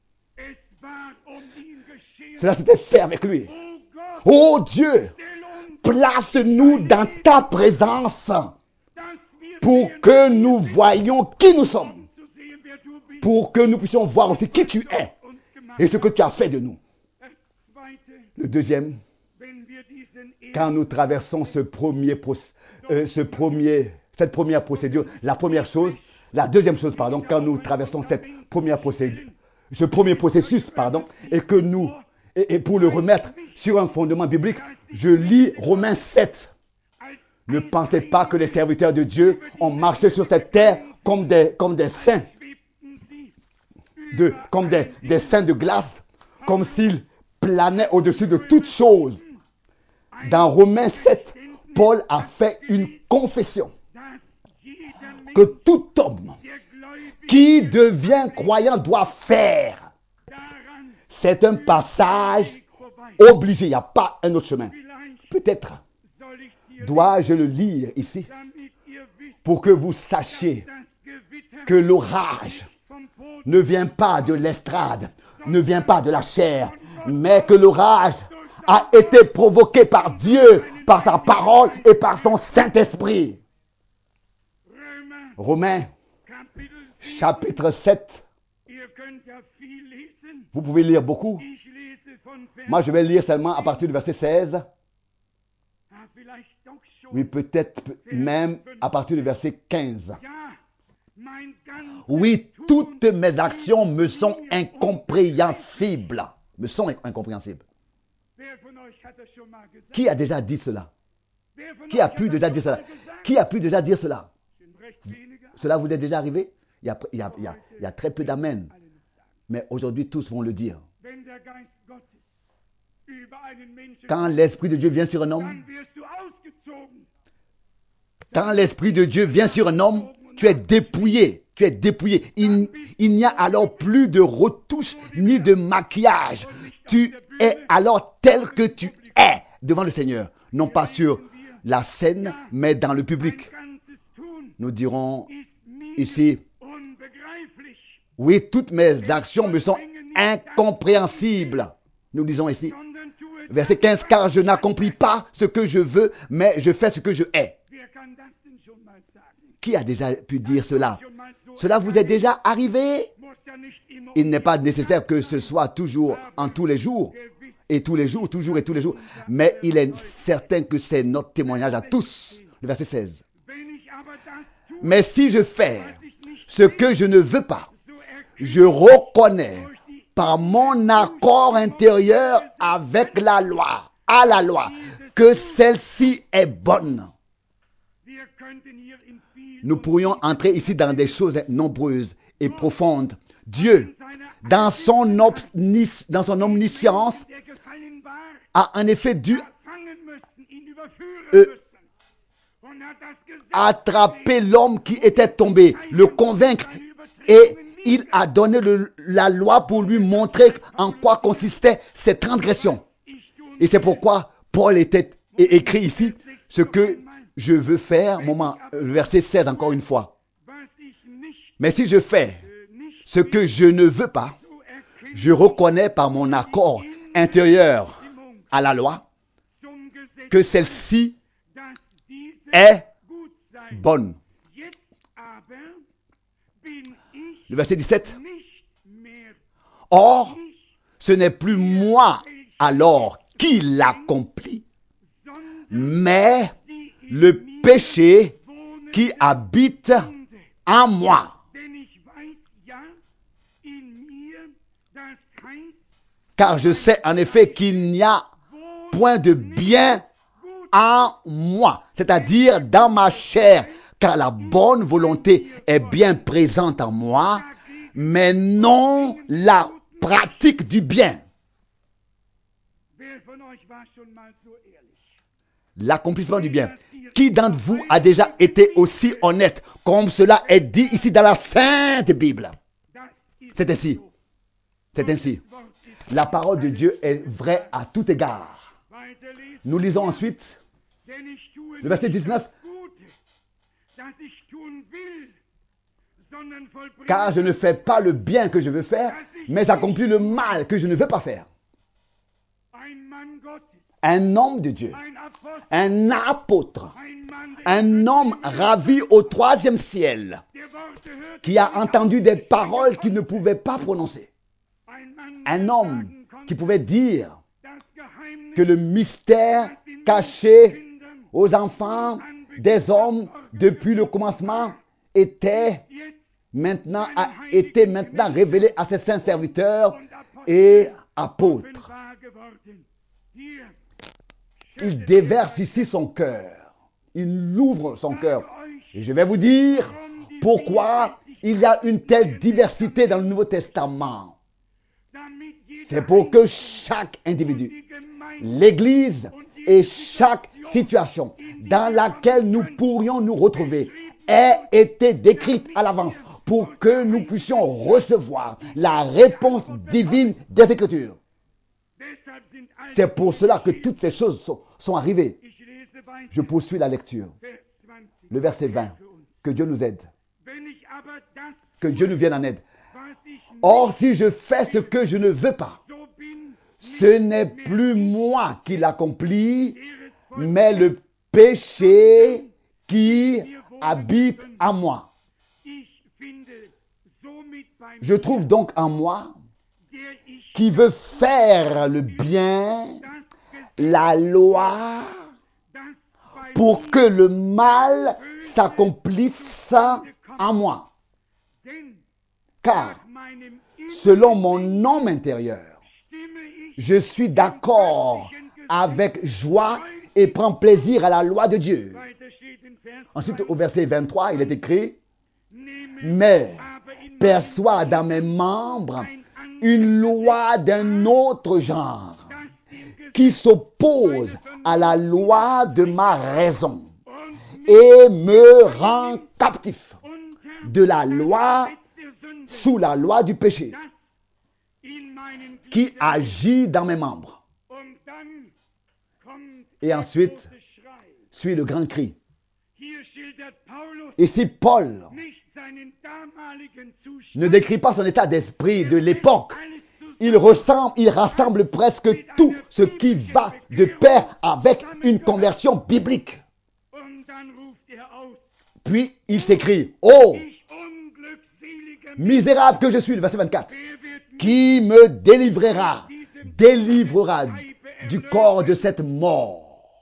Cela s'était fait avec lui. Oh Dieu, place-nous dans ta présence pour que nous voyions qui nous sommes, pour que nous puissions voir aussi qui tu es et ce que tu as fait de nous. Le deuxième, quand nous traversons ce premier, euh, ce premier, cette première procédure, la première chose, la deuxième chose, pardon, quand nous traversons cette première procédure, ce premier processus, pardon, et que nous, et, et pour le remettre sur un fondement biblique, je lis Romains sept. Ne pensez pas que les serviteurs de Dieu ont marché sur cette terre comme des, comme des saints, de, comme des, des saints de glace, comme s'ils planaient au-dessus de toutes choses. Dans Romains sept, Paul a fait une confession que tout homme qui devient croyant doit faire. C'est un passage obligé, il n'y a pas un autre chemin. Peut-être dois-je le lire ici pour que vous sachiez que l'orage ne vient pas de l'estrade, ne vient pas de la chair, mais que l'orage a été provoqué par Dieu, par sa parole et par son Saint-Esprit. Romains, chapitre sept. Vous pouvez lire beaucoup. Moi, je vais lire seulement à partir du verset seize. Oui, peut-être même à partir du verset quinze. Oui, toutes mes actions me sont incompréhensibles. Me sont incompréhensibles. Qui a déjà dit cela? Qui a pu déjà dire cela? Qui a pu déjà dire cela? Cela vous est déjà arrivé? Il y a, il y a, il y a, il y a très peu d'amen. Mais aujourd'hui, tous vont le dire. Quand l'Esprit de Dieu vient sur un homme, quand l'Esprit de Dieu vient sur un homme, tu es dépouillé. Tu es dépouillé. Il, il n'y a alors plus de retouche ni de maquillage. Tu es alors tel que tu es devant le Seigneur. Non pas sur la scène, mais dans le public. Nous dirons ici, oui, toutes mes actions me sont incompréhensibles. Nous disons ici, verset quinze, car je n'accomplis pas ce que je veux, mais je fais ce que je hais. Qui a déjà pu dire cela? Cela vous est déjà arrivé? Il n'est pas nécessaire que ce soit toujours en tous les jours, et tous les jours, toujours et tous les jours, mais il est certain que c'est notre témoignage à tous. Le verset seize. Mais si je fais ce que je ne veux pas, je reconnais par mon accord intérieur avec la loi, à la loi, que celle-ci est bonne. Nous pourrions entrer ici dans des choses nombreuses et profondes. Dieu, dans son, omnis, dans son omniscience, a en effet dû euh, attraper l'homme qui était tombé, le convaincre, et il a donné le, la loi pour lui montrer en quoi consistaient ses transgressions. Et c'est pourquoi Paul était écrit ici, ce que je veux faire, moment, verset seize encore une fois. Mais si je fais ce que je ne veux pas, je reconnais par mon accord intérieur à la loi que celle-ci est bonne. Le verset dix-sept. Or, ce n'est plus moi alors qui l'accomplis, mais le péché qui habite en moi. Car je sais en effet qu'il n'y a point de bien en moi, c'est-à-dire dans ma chair, car la bonne volonté est bien présente en moi, mais non la pratique du bien. L'accomplissement du bien. Qui d'entre vous a déjà été aussi honnête comme cela est dit ici dans la Sainte Bible? C'est ainsi. C'est ainsi. La parole de Dieu est vraie à tout égard. Nous lisons ensuite Le verset dix-neuf. Car je ne fais pas le bien que je veux faire, mais j'accomplis le mal que je ne veux pas faire. Un homme de Dieu, un apôtre, un homme ravi au troisième ciel, qui a entendu des paroles qu'il ne pouvait pas prononcer. Un homme qui pouvait dire que le mystère caché aux enfants des hommes depuis le commencement était maintenant, a été maintenant révélé à ses saints serviteurs et apôtres. Il déverse ici son cœur. Il ouvre son cœur. Et je vais vous dire pourquoi il y a une telle diversité dans le Nouveau Testament. C'est pour que chaque individu, l'Église et chaque situation dans laquelle nous pourrions nous retrouver ait été décrite à l'avance pour que nous puissions recevoir la réponse divine des Écritures. C'est pour cela que toutes ces choses sont, sont arrivées. Je poursuis la lecture. Le verset vingt. Que Dieu nous aide. Que Dieu nous vienne en aide. Or, si je fais ce que je ne veux pas, ce n'est plus moi qui l'accomplis, mais le péché qui habite en moi. Je trouve donc en moi, qui veut faire le bien, la loi, pour que le mal s'accomplisse en moi. Car, selon mon homme intérieur, je suis d'accord avec joie et prends plaisir à la loi de Dieu. Ensuite, au verset vingt-trois, il est écrit, mais perçois dans mes membres une loi d'un autre genre qui s'oppose à la loi de ma raison et me rend captif de la loi sous la loi du péché qui agit dans mes membres. Et ensuite, suit le grand cri. Ici, Paul ne décrit pas son état d'esprit de l'époque. Il, ressemble, il rassemble presque tout ce qui va de pair avec une conversion biblique. Puis il s'écrie, « Oh, misérable que je suis », le verset vingt-quatre, « qui me délivrera, délivrera du corps de cette mort. »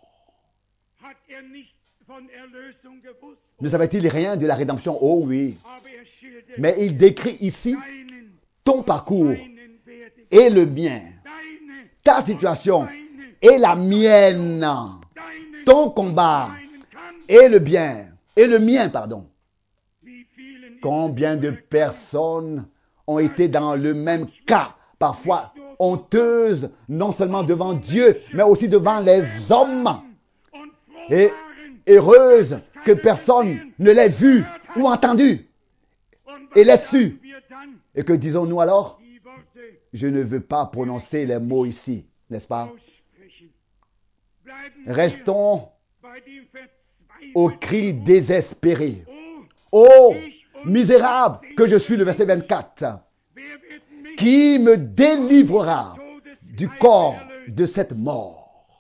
Ne savait-il rien de la rédemption? Oh oui. Mais il décrit ici ton parcours et le mien, ta situation et la mienne, ton combat et le bien, et le mien, pardon. Combien de personnes ont été dans le même cas, parfois honteuses, non seulement devant Dieu, mais aussi devant les hommes, et heureuses que personne ne l'ait vu ou entendu et l'ait su. Et que disons-nous alors? Je ne veux pas prononcer les mots ici, n'est-ce pas? Restons au cri désespéré. Oh, misérable que je suis, le verset vingt-quatre. Qui me délivrera du corps de cette mort?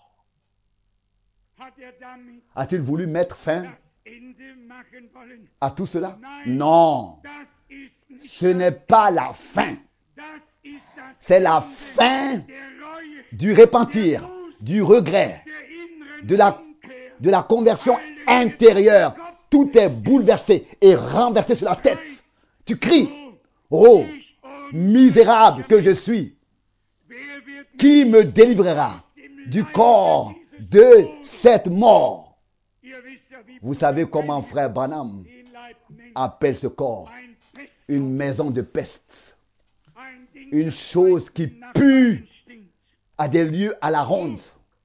A-t-il voulu mettre fin à tout cela? Non. Ce n'est pas la fin. C'est la fin du repentir, du regret, de la, de la conversion intérieure. Tout est bouleversé et renversé sur la tête. Tu cries, oh, misérable que je suis, qui me délivrera du corps de cette mort? Vous savez comment frère Branham appelle ce corps? Une maison de peste. Une chose qui pue à des lieux à la ronde.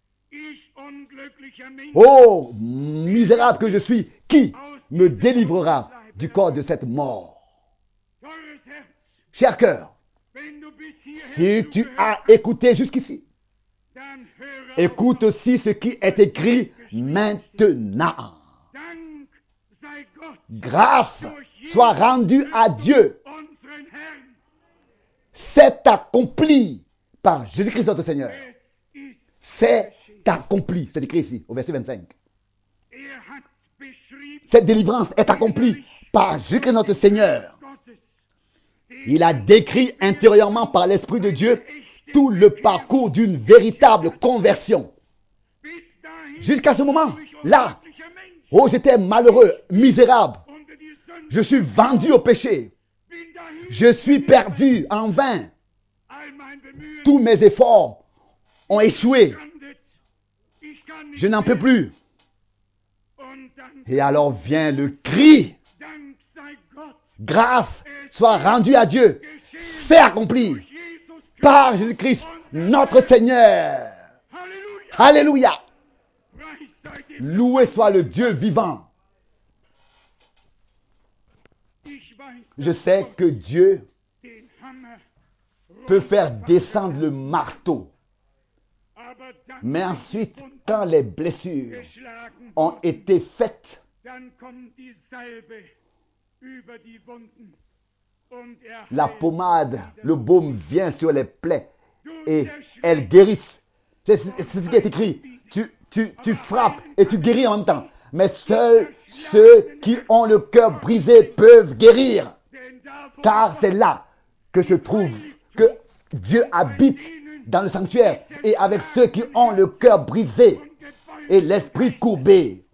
Oh, misérable que je suis, qui me délivrera du corps de cette mort? Cher cœur, si tu as écouté jusqu'ici, écoute aussi ce qui est écrit maintenant. Grâce soit rendue à Dieu. C'est accompli par Jésus-Christ notre Seigneur. C'est accompli. C'est écrit ici, au verset vingt-cinq. Cette délivrance est accomplie par Jésus-Christ notre Seigneur. Il a décrit intérieurement par l'Esprit de Dieu tout le parcours d'une véritable conversion. Jusqu'à ce moment-là, oh, j'étais malheureux, misérable. Je suis vendu au péché. Je suis perdu en vain. Tous mes efforts ont échoué. Je n'en peux plus. Et alors vient le cri. Grâce soit rendue à Dieu. C'est accompli par Jésus-Christ, notre Seigneur. Alléluia. Loué soit le Dieu vivant. Je sais que Dieu peut faire descendre le marteau. Mais ensuite, quand les blessures ont été faites, la pommade, le baume vient sur les plaies et elles guérissent. C'est, c'est, c'est ce qui est écrit. Tu, tu, tu frappes et tu guéris en même temps. Mais seuls ceux qui ont le cœur brisé peuvent guérir. Car c'est là que se trouve, que Dieu habite dans le sanctuaire et avec ceux qui ont le cœur brisé et l'esprit courbé.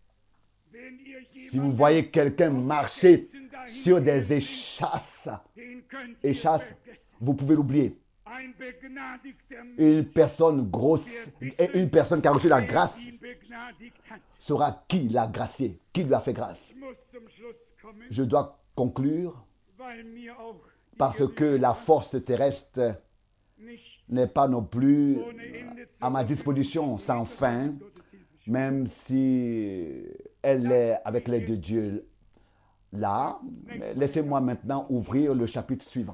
Si vous voyez quelqu'un marcher sur des échasses, échasses, vous pouvez l'oublier. Une personne grosse, et une personne qui a reçu la grâce saura qui l'a gracié, qui lui a fait grâce. Je dois conclure parce que la force terrestre n'est pas non plus à ma disposition sans fin, même si elle est avec l'aide de Dieu là. Laissez-moi maintenant ouvrir le chapitre suivant.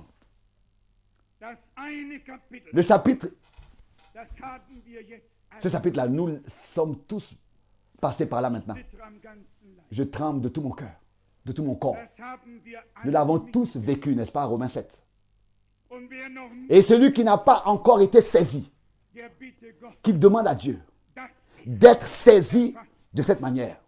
Le chapitre, ce chapitre-là, nous sommes tous passés par là maintenant. Je tremble de tout mon cœur, de tout mon corps. Nous l'avons tous vécu, n'est-ce pas, Romains sept. Et celui qui n'a pas encore été saisi, qu'il demande à Dieu d'être saisi de cette manière.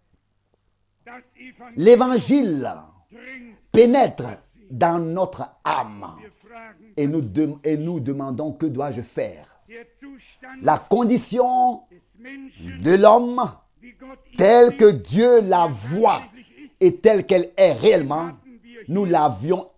L'évangile pénètre dans notre âme et nous, de, et nous demandons que dois-je faire. La condition de l'homme telle que Dieu la voit et telle qu'elle est réellement, nous l'avions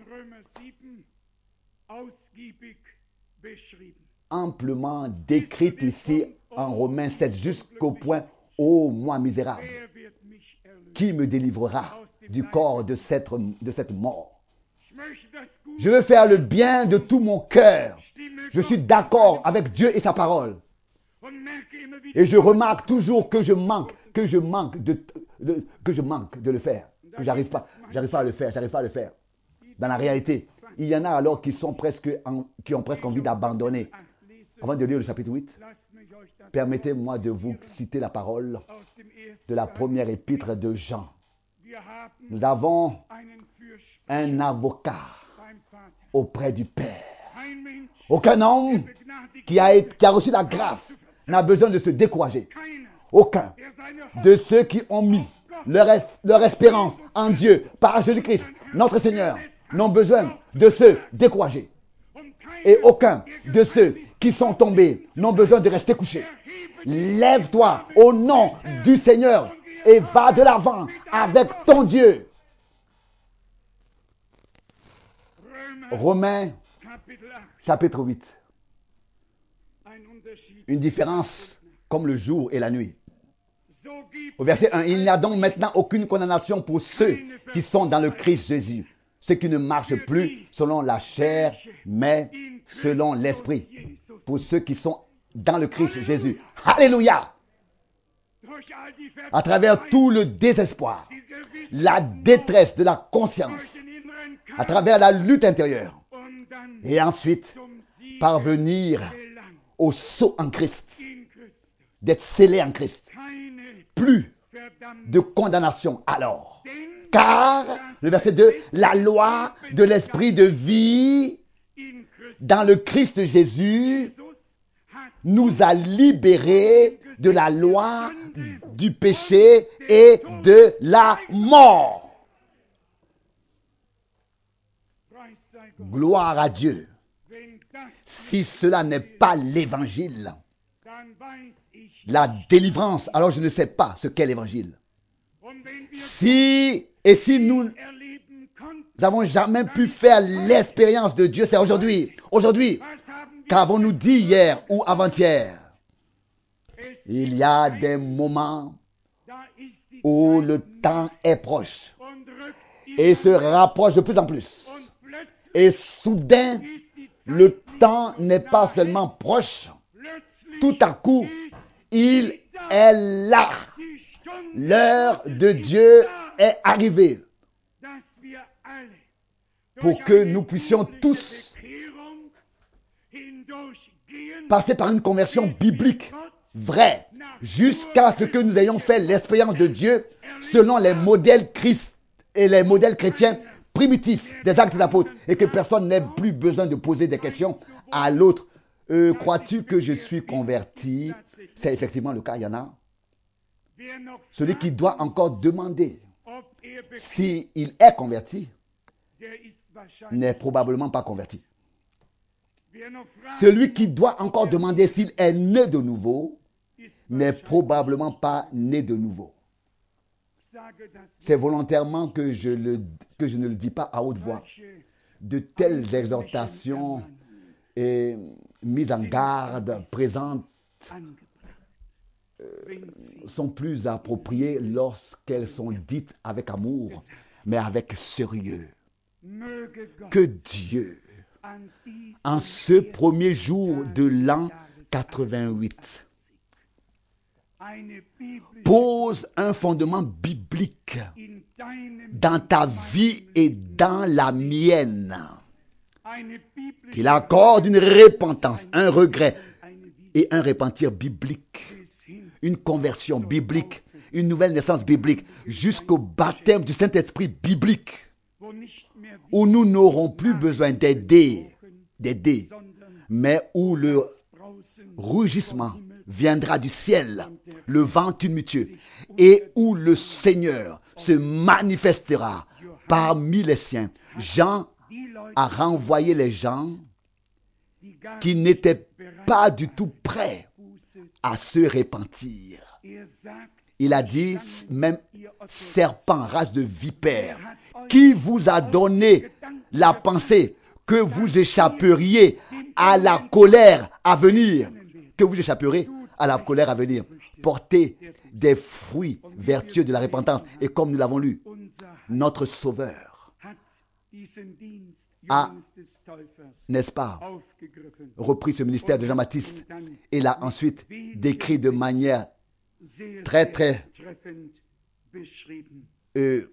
amplement décrite ici en Romains sept jusqu'au point « Ô moi misérable, qui me délivrera du corps de cette, de cette mort ?» Je veux faire le bien de tout mon cœur. Je suis d'accord avec Dieu et sa parole. Et je remarque toujours que je manque, que je manque de, de, que je manque de le faire. Que j'arrive pas, j'arrive pas à le faire, j'arrive pas à le faire. Dans la réalité, il y en a alors qui sont presque, en, qui ont presque envie d'abandonner. Avant de lire le chapitre huit, permettez-moi de vous citer la parole de la première épître de Jean. Nous avons un avocat auprès du Père. Aucun homme qui a, qui a reçu la grâce n'a besoin de se décourager. Aucun de ceux qui ont mis leur, es, leur espérance en Dieu par Jésus-Christ, notre Seigneur, n'ont besoin de se décourager. Et aucun de ceux qui sont tombés n'ont besoin de rester couchés. Lève-toi au nom du Seigneur et va de l'avant avec ton Dieu. Romains chapitre huit. Une différence comme le jour et la nuit. Au verset un, il n'y a donc maintenant aucune condamnation pour ceux qui sont dans le Christ Jésus. Ceux qui ne marchent plus selon la chair, mais selon l'esprit. Pour ceux qui sont dans le Christ Jésus. Alléluia! À travers tout le désespoir, la détresse de la conscience, à travers la lutte intérieure, et ensuite parvenir au saut en Christ, d'être scellé en Christ. plus de condamnation alors. Car, le verset deux, la loi de l'esprit de vie dans le Christ Jésus nous a libérés de la loi du péché et de la mort. Gloire à Dieu. Si cela n'est pas l'évangile, la délivrance, alors je ne sais pas ce qu'est l'évangile. Si, et si nous n'avons jamais pu faire l'expérience de Dieu, c'est aujourd'hui. Aujourd'hui, qu'avons-nous dit hier ou avant-hier? Il y a des moments où le temps est proche et se rapproche de plus en plus. Et soudain, le temps n'est pas seulement proche, tout à coup, il est là. L'heure de Dieu est arrivée pour que nous puissions tous passer par une conversion biblique vraie, jusqu'à ce que nous ayons fait l'expérience de Dieu selon les modèles Christ et les modèles chrétiens primitifs des actes des apôtres, et que personne n'ait plus besoin de poser des questions à l'autre. Euh, crois-tu que je suis converti? C'est effectivement le cas, il y en a. Celui qui doit encore demander s'il est converti n'est probablement pas converti. Celui qui doit encore demander s'il est né de nouveau n'est probablement pas né de nouveau. C'est volontairement que je, le, que je ne le dis pas à haute voix. De telles exhortations et mises en garde présentes euh, sont plus appropriées lorsqu'elles sont dites avec amour, mais avec sérieux. Que Dieu, en ce premier jour de l'an quatre-vingt-huit, pose un fondement biblique dans ta vie et dans la mienne. Qu'il accorde une repentance, un regret et un repentir biblique, une conversion biblique, une nouvelle naissance biblique, jusqu'au baptême du Saint-Esprit biblique, où nous n'aurons plus besoin d'aider, d'aider, mais où le rugissement viendra du ciel, le vent tumultueux, et où le Seigneur se manifestera parmi les siens. Jean a renvoyé les gens qui n'étaient pas du tout prêts à se repentir. Il a dit, même serpent, race de vipère, qui vous a donné la pensée que vous échapperiez à la colère à venir, que vous échapperez à la colère à venir. Portez des fruits vertueux de la repentance. Et comme nous l'avons lu, notre Sauveur a, n'est-ce pas, repris ce ministère de Jean-Baptiste et l'a ensuite décrit de manière très, très euh,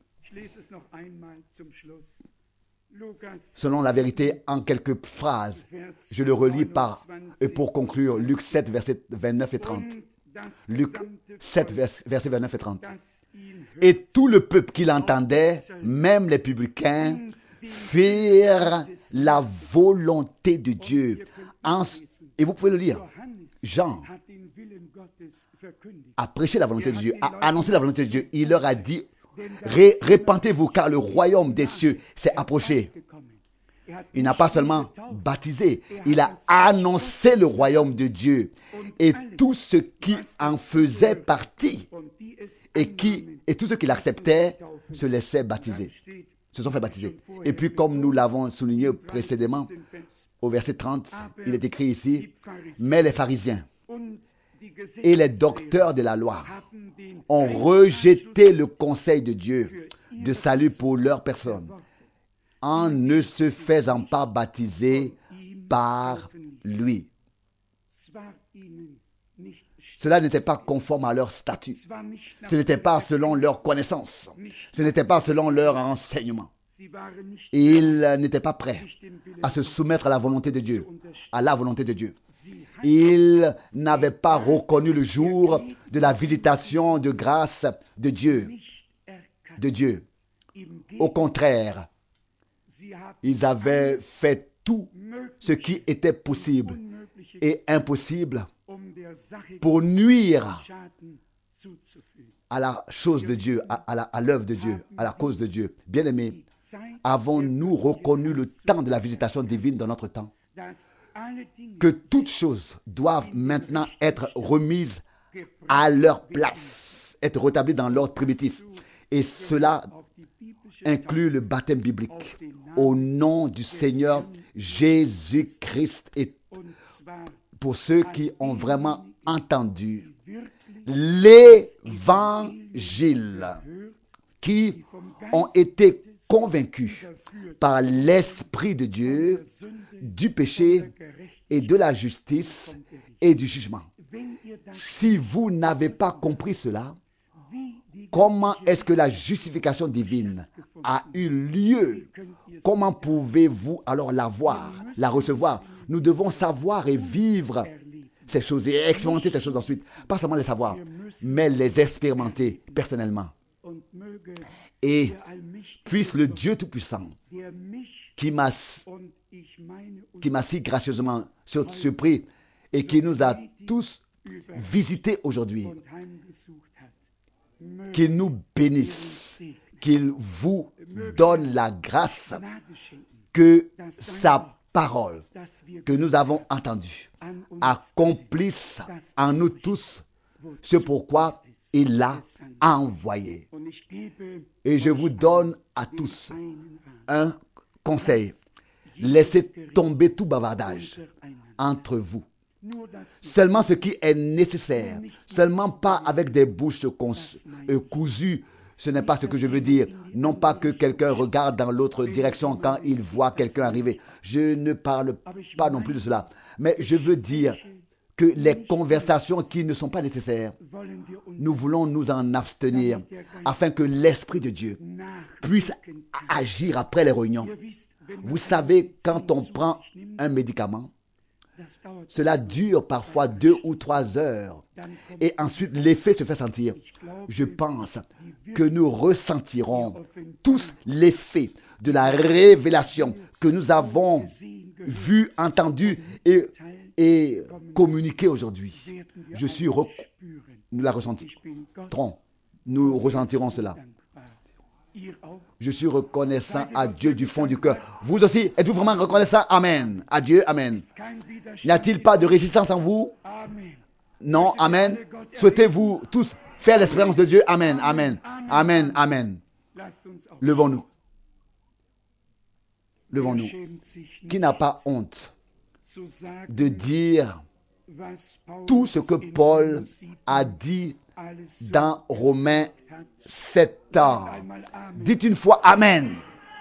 selon la vérité en quelques phrases. Je le relis par, et pour conclure, Luc sept, versets vingt-neuf et trente. Luc sept, versets vingt-neuf et trente. Et tout le peuple qui l'entendait, même les publicains, firent la volonté de Dieu. En, et vous pouvez le lire. Jean a prêché la volonté de Dieu, a annoncé la volonté de Dieu. Il leur a dit, Ré, répentez-vous car le royaume des cieux s'est approché. Il n'a pas seulement baptisé, il a annoncé le royaume de Dieu. Et tous ceux qui en faisaient partie et, qui, et tous ceux qui l'acceptaient se laissaient baptiser, se sont fait baptiser. Et puis comme nous l'avons souligné précédemment, au verset trente, il est écrit ici, mais les pharisiens et les docteurs de la loi ont rejeté le conseil de Dieu de salut pour leur personne en ne se faisant pas baptiser par lui. Cela n'était pas conforme à leur statut. Ce n'était pas selon leur connaissance. Ce n'était pas selon leur enseignement. Ils n'étaient pas prêts à se soumettre à la volonté de Dieu, à la volonté de Dieu. Il n'avait pas reconnu le jour de la visitation de grâce de Dieu. De Dieu. Au contraire, ils avaient fait tout ce qui était possible et impossible pour nuire à la chose de Dieu, à, à, la, à l'œuvre de Dieu, à la cause de Dieu. Bien-aimés, avons-nous reconnu le temps de la visitation divine dans notre temps? Que toutes choses doivent maintenant être remises à leur place, être rétablies dans l'ordre primitif. Et cela inclut le baptême biblique au nom du Seigneur Jésus-Christ. Et pour ceux qui ont vraiment entendu l'évangile, qui ont été convaincus par l'Esprit de Dieu du péché et de la justice et du jugement. Si vous n'avez pas compris cela, comment est-ce que la justification divine a eu lieu? Comment pouvez-vous alors la voir, la recevoir? Nous devons savoir et vivre ces choses et expérimenter ces choses ensuite. Pas seulement les savoir, mais les expérimenter personnellement. Et puisse le Dieu Tout-Puissant, qui m'a, qui m'a si gracieusement surpris et qui nous a tous visités aujourd'hui, qu'il nous bénisse, qu'il vous donne la grâce que sa parole que nous avons entendue accomplisse en nous tous ce pourquoi il l'a envoyé. Et je vous donne à tous un conseil. Laissez tomber tout bavardage entre vous. Seulement ce qui est nécessaire. Seulement pas avec des bouches cousues. Ce n'est pas ce que je veux dire. Non pas que quelqu'un regarde dans l'autre direction quand il voit quelqu'un arriver. Je ne parle pas non plus de cela. Mais je veux dire que les conversations qui ne sont pas nécessaires, nous voulons nous en abstenir afin que l'Esprit de Dieu puisse agir après les réunions. Vous savez, quand on prend un médicament, cela dure parfois deux ou trois heures et ensuite l'effet se fait sentir. Je pense que nous ressentirons tous l'effet de la révélation que nous avons vue, entendue et, et communiquée aujourd'hui. Je suis re... Nous la ressentirons. Nous ressentirons cela. Je suis reconnaissant à Dieu du fond du cœur. Vous aussi, êtes-vous vraiment reconnaissant? Amen. À Dieu, amen. N'y a-t-il pas de résistance en vous? Non, amen. Souhaitez-vous tous faire l'expérience de Dieu? Amen, amen, amen, amen. Levons-nous. Levons-nous. Qui n'a pas honte de dire tout ce que Paul a dit dans Romains sept ans. Dites une fois Amen.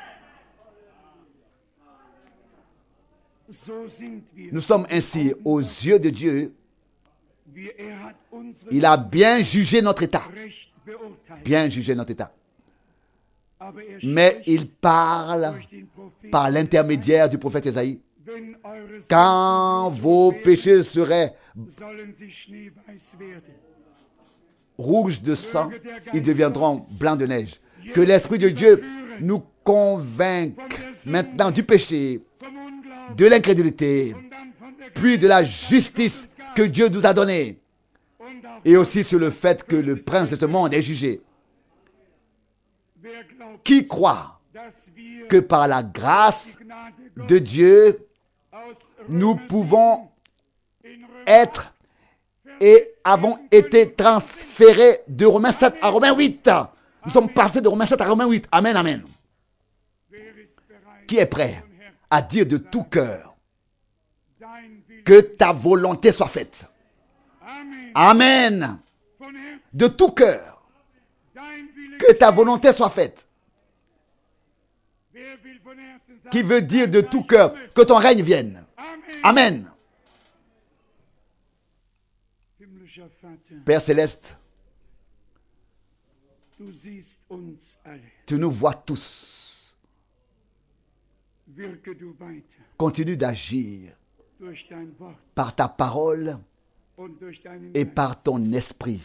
Nous sommes ainsi aux yeux de Dieu. Il a bien jugé notre état. Bien jugé notre état. Mais il parle par l'intermédiaire du prophète Ésaïe. Quand vos péchés seraient rouges de sang, ils deviendront blancs de neige. Que l'Esprit de Dieu nous convainque maintenant du péché, de l'incrédulité, puis de la justice que Dieu nous a donnée, et aussi sur le fait que le prince de ce monde est jugé. Qui croit que par la grâce de Dieu, nous pouvons être et avons été transférés de Romains sept à Romains huit. Nous sommes passés de Romains sept à Romains huit. Amen, amen. Qui est prêt à dire de tout cœur que ta volonté soit faite? Amen. De tout cœur. Que ta volonté soit faite. Qui veut dire de tout cœur que ton règne vienne? Amen. Père Céleste, tu nous vois tous. Continue d'agir par ta parole et par ton esprit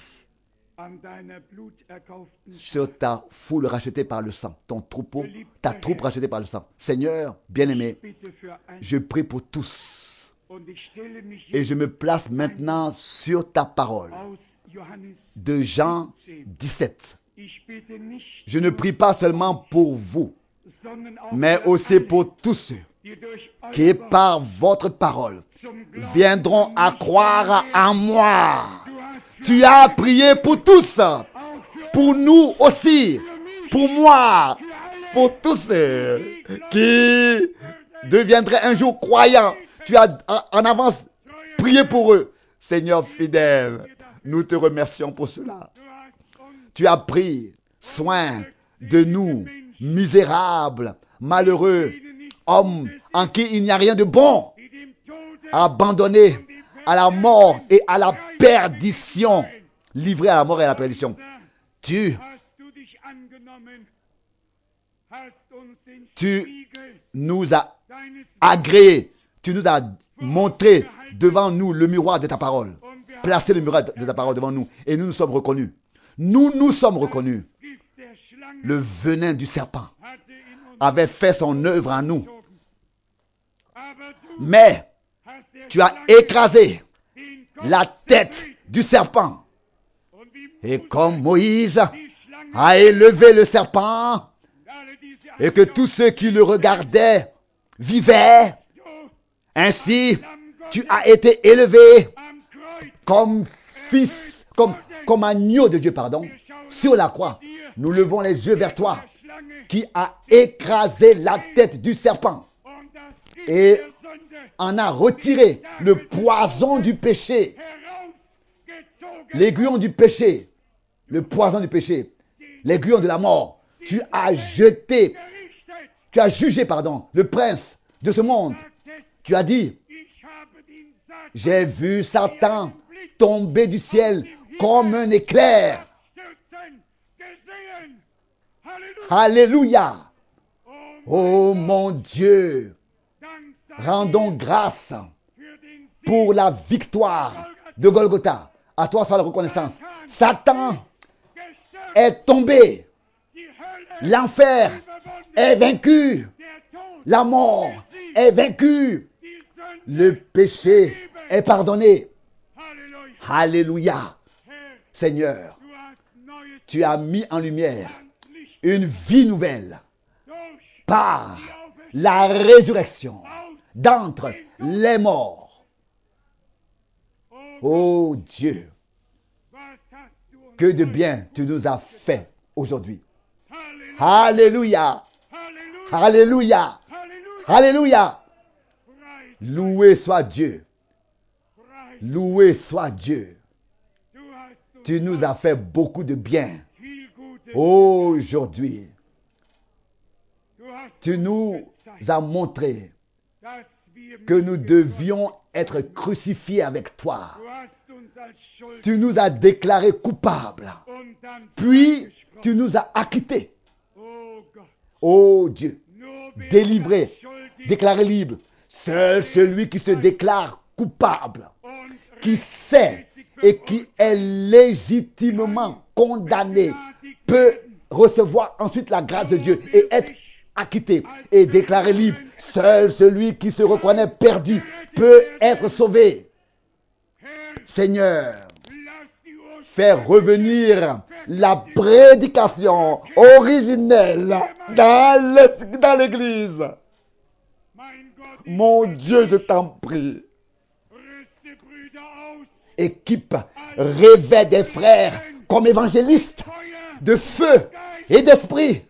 sur ta foule rachetée par le sang, ton troupeau, ta troupe rachetée par le sang. Seigneur, bien-aimé, je prie pour tous et je me place maintenant sur ta parole de Jean dix-sept. Je ne prie pas seulement pour vous, mais aussi pour tous ceux qui, par votre parole, viendront à croire en moi. Tu as prié pour tous, pour nous aussi, pour moi, pour tous ceux qui deviendraient un jour croyants. Tu as en avance prié pour eux. Seigneur fidèle, nous te remercions pour cela. Tu as pris soin de nous, misérables, malheureux, hommes en qui il n'y a rien de bon, abandonnés à la mort et à la perdition, livrés à la mort et à la perdition. Tu, tu nous as agréé, tu nous as montré devant nous le miroir de ta parole, placé le miroir de ta parole devant nous, et nous nous sommes reconnus. Nous nous sommes reconnus. Le venin du serpent avait fait son œuvre en nous. Mais tu as écrasé la tête du serpent. Et comme Moïse a élevé le serpent et que tous ceux qui le regardaient vivaient, ainsi tu as été élevé comme fils, comme, comme agneau de Dieu, pardon, sur la croix. Nous levons les yeux vers toi qui a écrasé la tête du serpent et en a retiré le poison du péché, l'aiguillon du péché, le poison du péché, l'aiguillon de la mort. Tu as jeté, tu as jugé, pardon, le prince de ce monde. Tu as dit, j'ai vu Satan tomber du ciel comme un éclair. Alléluia. Oh mon Dieu, rendons grâce pour la victoire de Golgotha. À toi soit la reconnaissance. Satan est tombé. L'enfer est vaincu. La mort est vaincue. Le péché est pardonné. Alléluia. Seigneur, tu as mis en lumière une vie nouvelle par la résurrection d'entre les morts. Oh Dieu, que de bien tu nous as fait aujourd'hui. Alléluia. Alléluia. Alléluia. Loué soit Dieu. Loué soit Dieu. Tu nous as fait beaucoup de bien. Aujourd'hui, tu nous as montré que nous devions être crucifiés avec toi. Tu nous as déclarés coupables. Puis, tu nous as acquittés. Oh Dieu, délivré, déclaré libre. Seul celui qui se déclare coupable, qui sait et qui est légitimement condamné, peut recevoir ensuite la grâce de Dieu et être acquitté et déclaré libre. Seul celui qui se reconnaît perdu peut être sauvé. Seigneur, fais revenir la prédication originelle dans l'église. Mon Dieu, je t'en prie. Équipe, revêt des frères comme évangélistes de feu et d'esprit.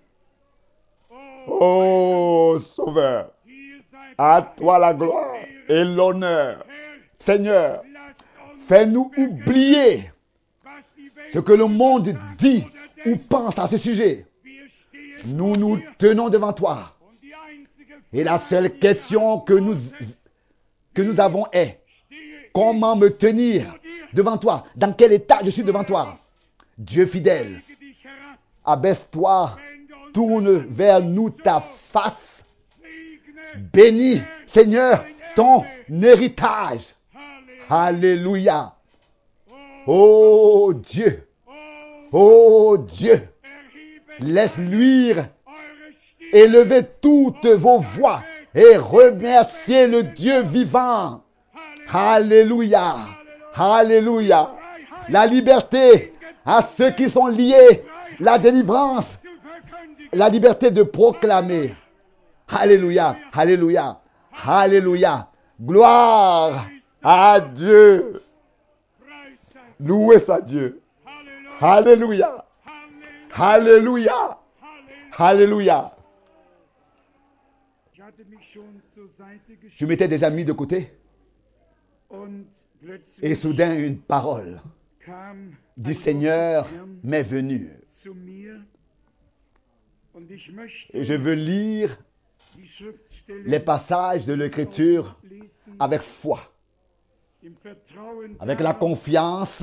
Oh, Sauveur, à toi la gloire et l'honneur. Seigneur, fais-nous oublier ce que le monde dit ou pense à ce sujet. Nous nous tenons devant toi. Et la seule question que nous, que nous avons est: comment me tenir devant toi? Dans quel état je suis devant toi? Dieu fidèle, abaisse-toi, tourne vers nous ta face. Bénis, Seigneur, ton héritage. Alléluia. Oh Dieu. Oh Dieu. Laisse luire, élevez toutes vos voix et remerciez le Dieu vivant. Alléluia. Alléluia. La liberté à ceux qui sont liés. La délivrance. La liberté de proclamer. Alléluia. Alléluia. Alléluia. Gloire à Dieu. Loué soit Dieu. Alléluia. Alléluia. Alléluia. Je m'étais déjà mis de côté. Et soudain, une parole du Seigneur m'est venue. Et je veux lire les passages de l'Écriture avec foi, avec la confiance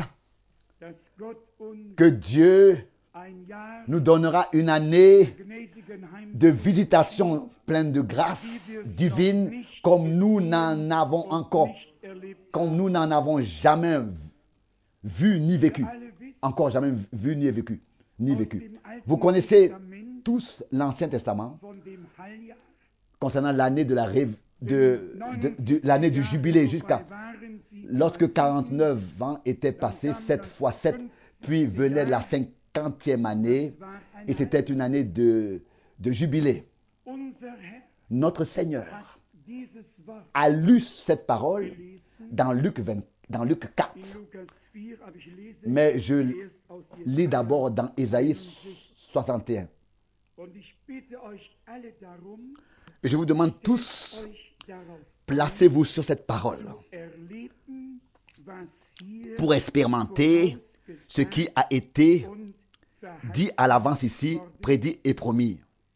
que Dieu nous donnera une année de visitation pleine de grâce divine comme nous n'en avons encore, comme nous n'en avons jamais vu ni vécu. Encore jamais vu ni vécu. Ni vécu. Vous connaissez tous l'Ancien Testament concernant l'année de la rêve, de, de, de l'année du jubilé jusqu'à lorsque quarante-neuf ans étaient passés, sept fois sept, puis venait la cinquantième année et c'était une année de, de jubilé. Notre Seigneur a lu cette parole dans Luc, vingt, dans Luc quatre. Mais je lis d'abord dans Ésaïe soixante et un. Et je vous demande tous, placez-vous sur cette parole pour expérimenter ce qui a été dit à l'avance ici, prédit et promis.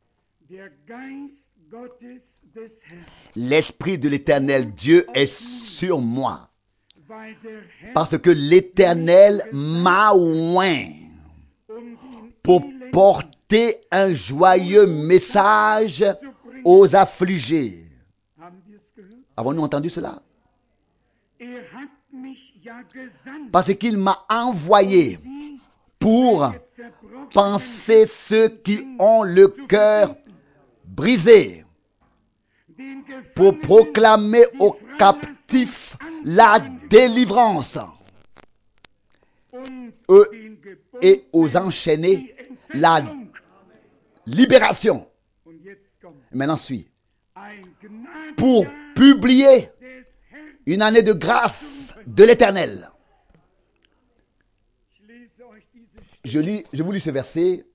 L'Esprit de l'Éternel Dieu est sur moi, parce que l'Éternel m'a oint pour porter un joyeux message aux affligés. Avons-nous entendu cela? Parce qu'il m'a envoyé pour panser ceux qui ont le cœur brisé, pour proclamer aux captifs la délivrance, eux et aux enchaînés la libération. Maintenant suit. Pour publier une année de grâce de l'Éternel. Je, lis, je vous lis ce verset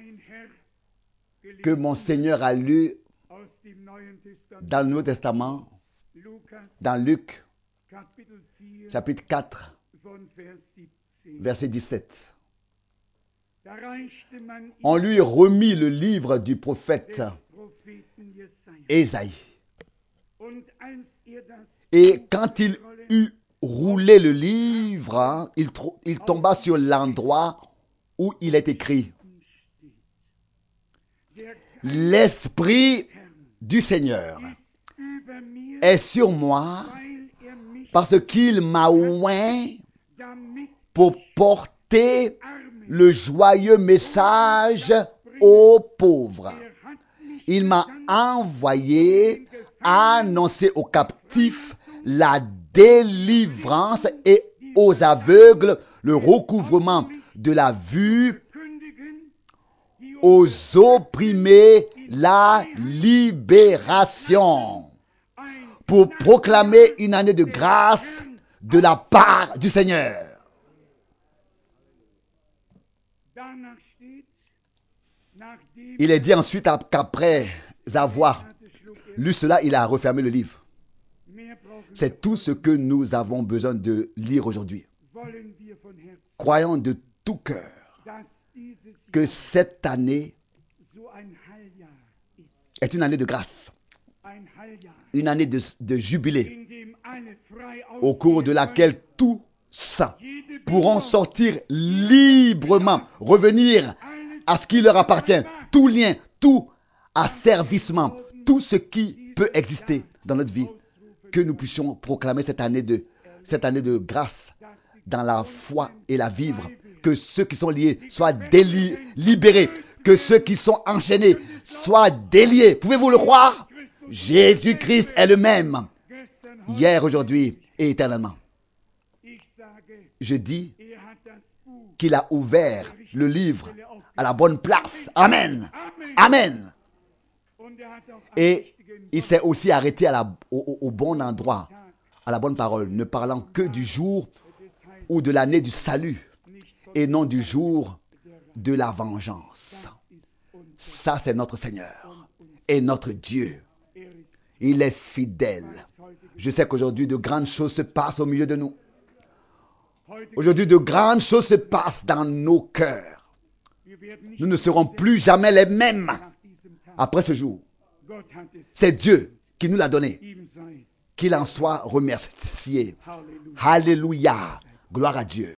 que mon Seigneur a lu dans le Nouveau Testament, dans Luc, chapitre quatre, verset dix-sept. On lui remit le livre du prophète Ésaïe. Et quand il eut roulé le livre, il, il tomba sur l'endroit où il est écrit: L'Esprit du Seigneur est sur moi parce qu'il m'a oint pour porter le joyeux message aux pauvres. Il m'a envoyé à annoncer aux captifs la délivrance et aux aveugles le recouvrement de la vue, aux opprimés la libération, pour proclamer une année de grâce de la part du Seigneur. Il est dit ensuite qu'après avoir lu cela, il a refermé le livre. C'est tout ce que nous avons besoin de lire aujourd'hui. Croyons de tout cœur que cette année est une année de grâce, une année de, de jubilé, au cours de laquelle tous pourront sortir librement, revenir à ce qui leur appartient, tout lien, tout asservissement, tout ce qui peut exister dans notre vie. que nous puissions proclamer cette année de, cette année de grâce dans la foi et la vivre. Que ceux qui sont liés soient déli- libérés. Que ceux qui sont enchaînés soient déliés. Pouvez-vous le croire? Jésus-Christ est le même, hier, aujourd'hui et éternellement. Je dis qu'il a ouvert le livre à la bonne place. Amen. Amen. Et il s'est aussi arrêté à la, au, au bon endroit, à la bonne parole, ne parlant que du jour ou de l'année du salut et non du jour de la vengeance. Ça, c'est notre Seigneur et notre Dieu. Il est fidèle. Je sais qu'aujourd'hui, de grandes choses se passent au milieu de nous. Aujourd'hui, de grandes choses se passent dans nos cœurs. Nous ne serons plus jamais les mêmes après ce jour. C'est Dieu qui nous l'a donné. Qu'il en soit remercié. Alléluia. Gloire à Dieu.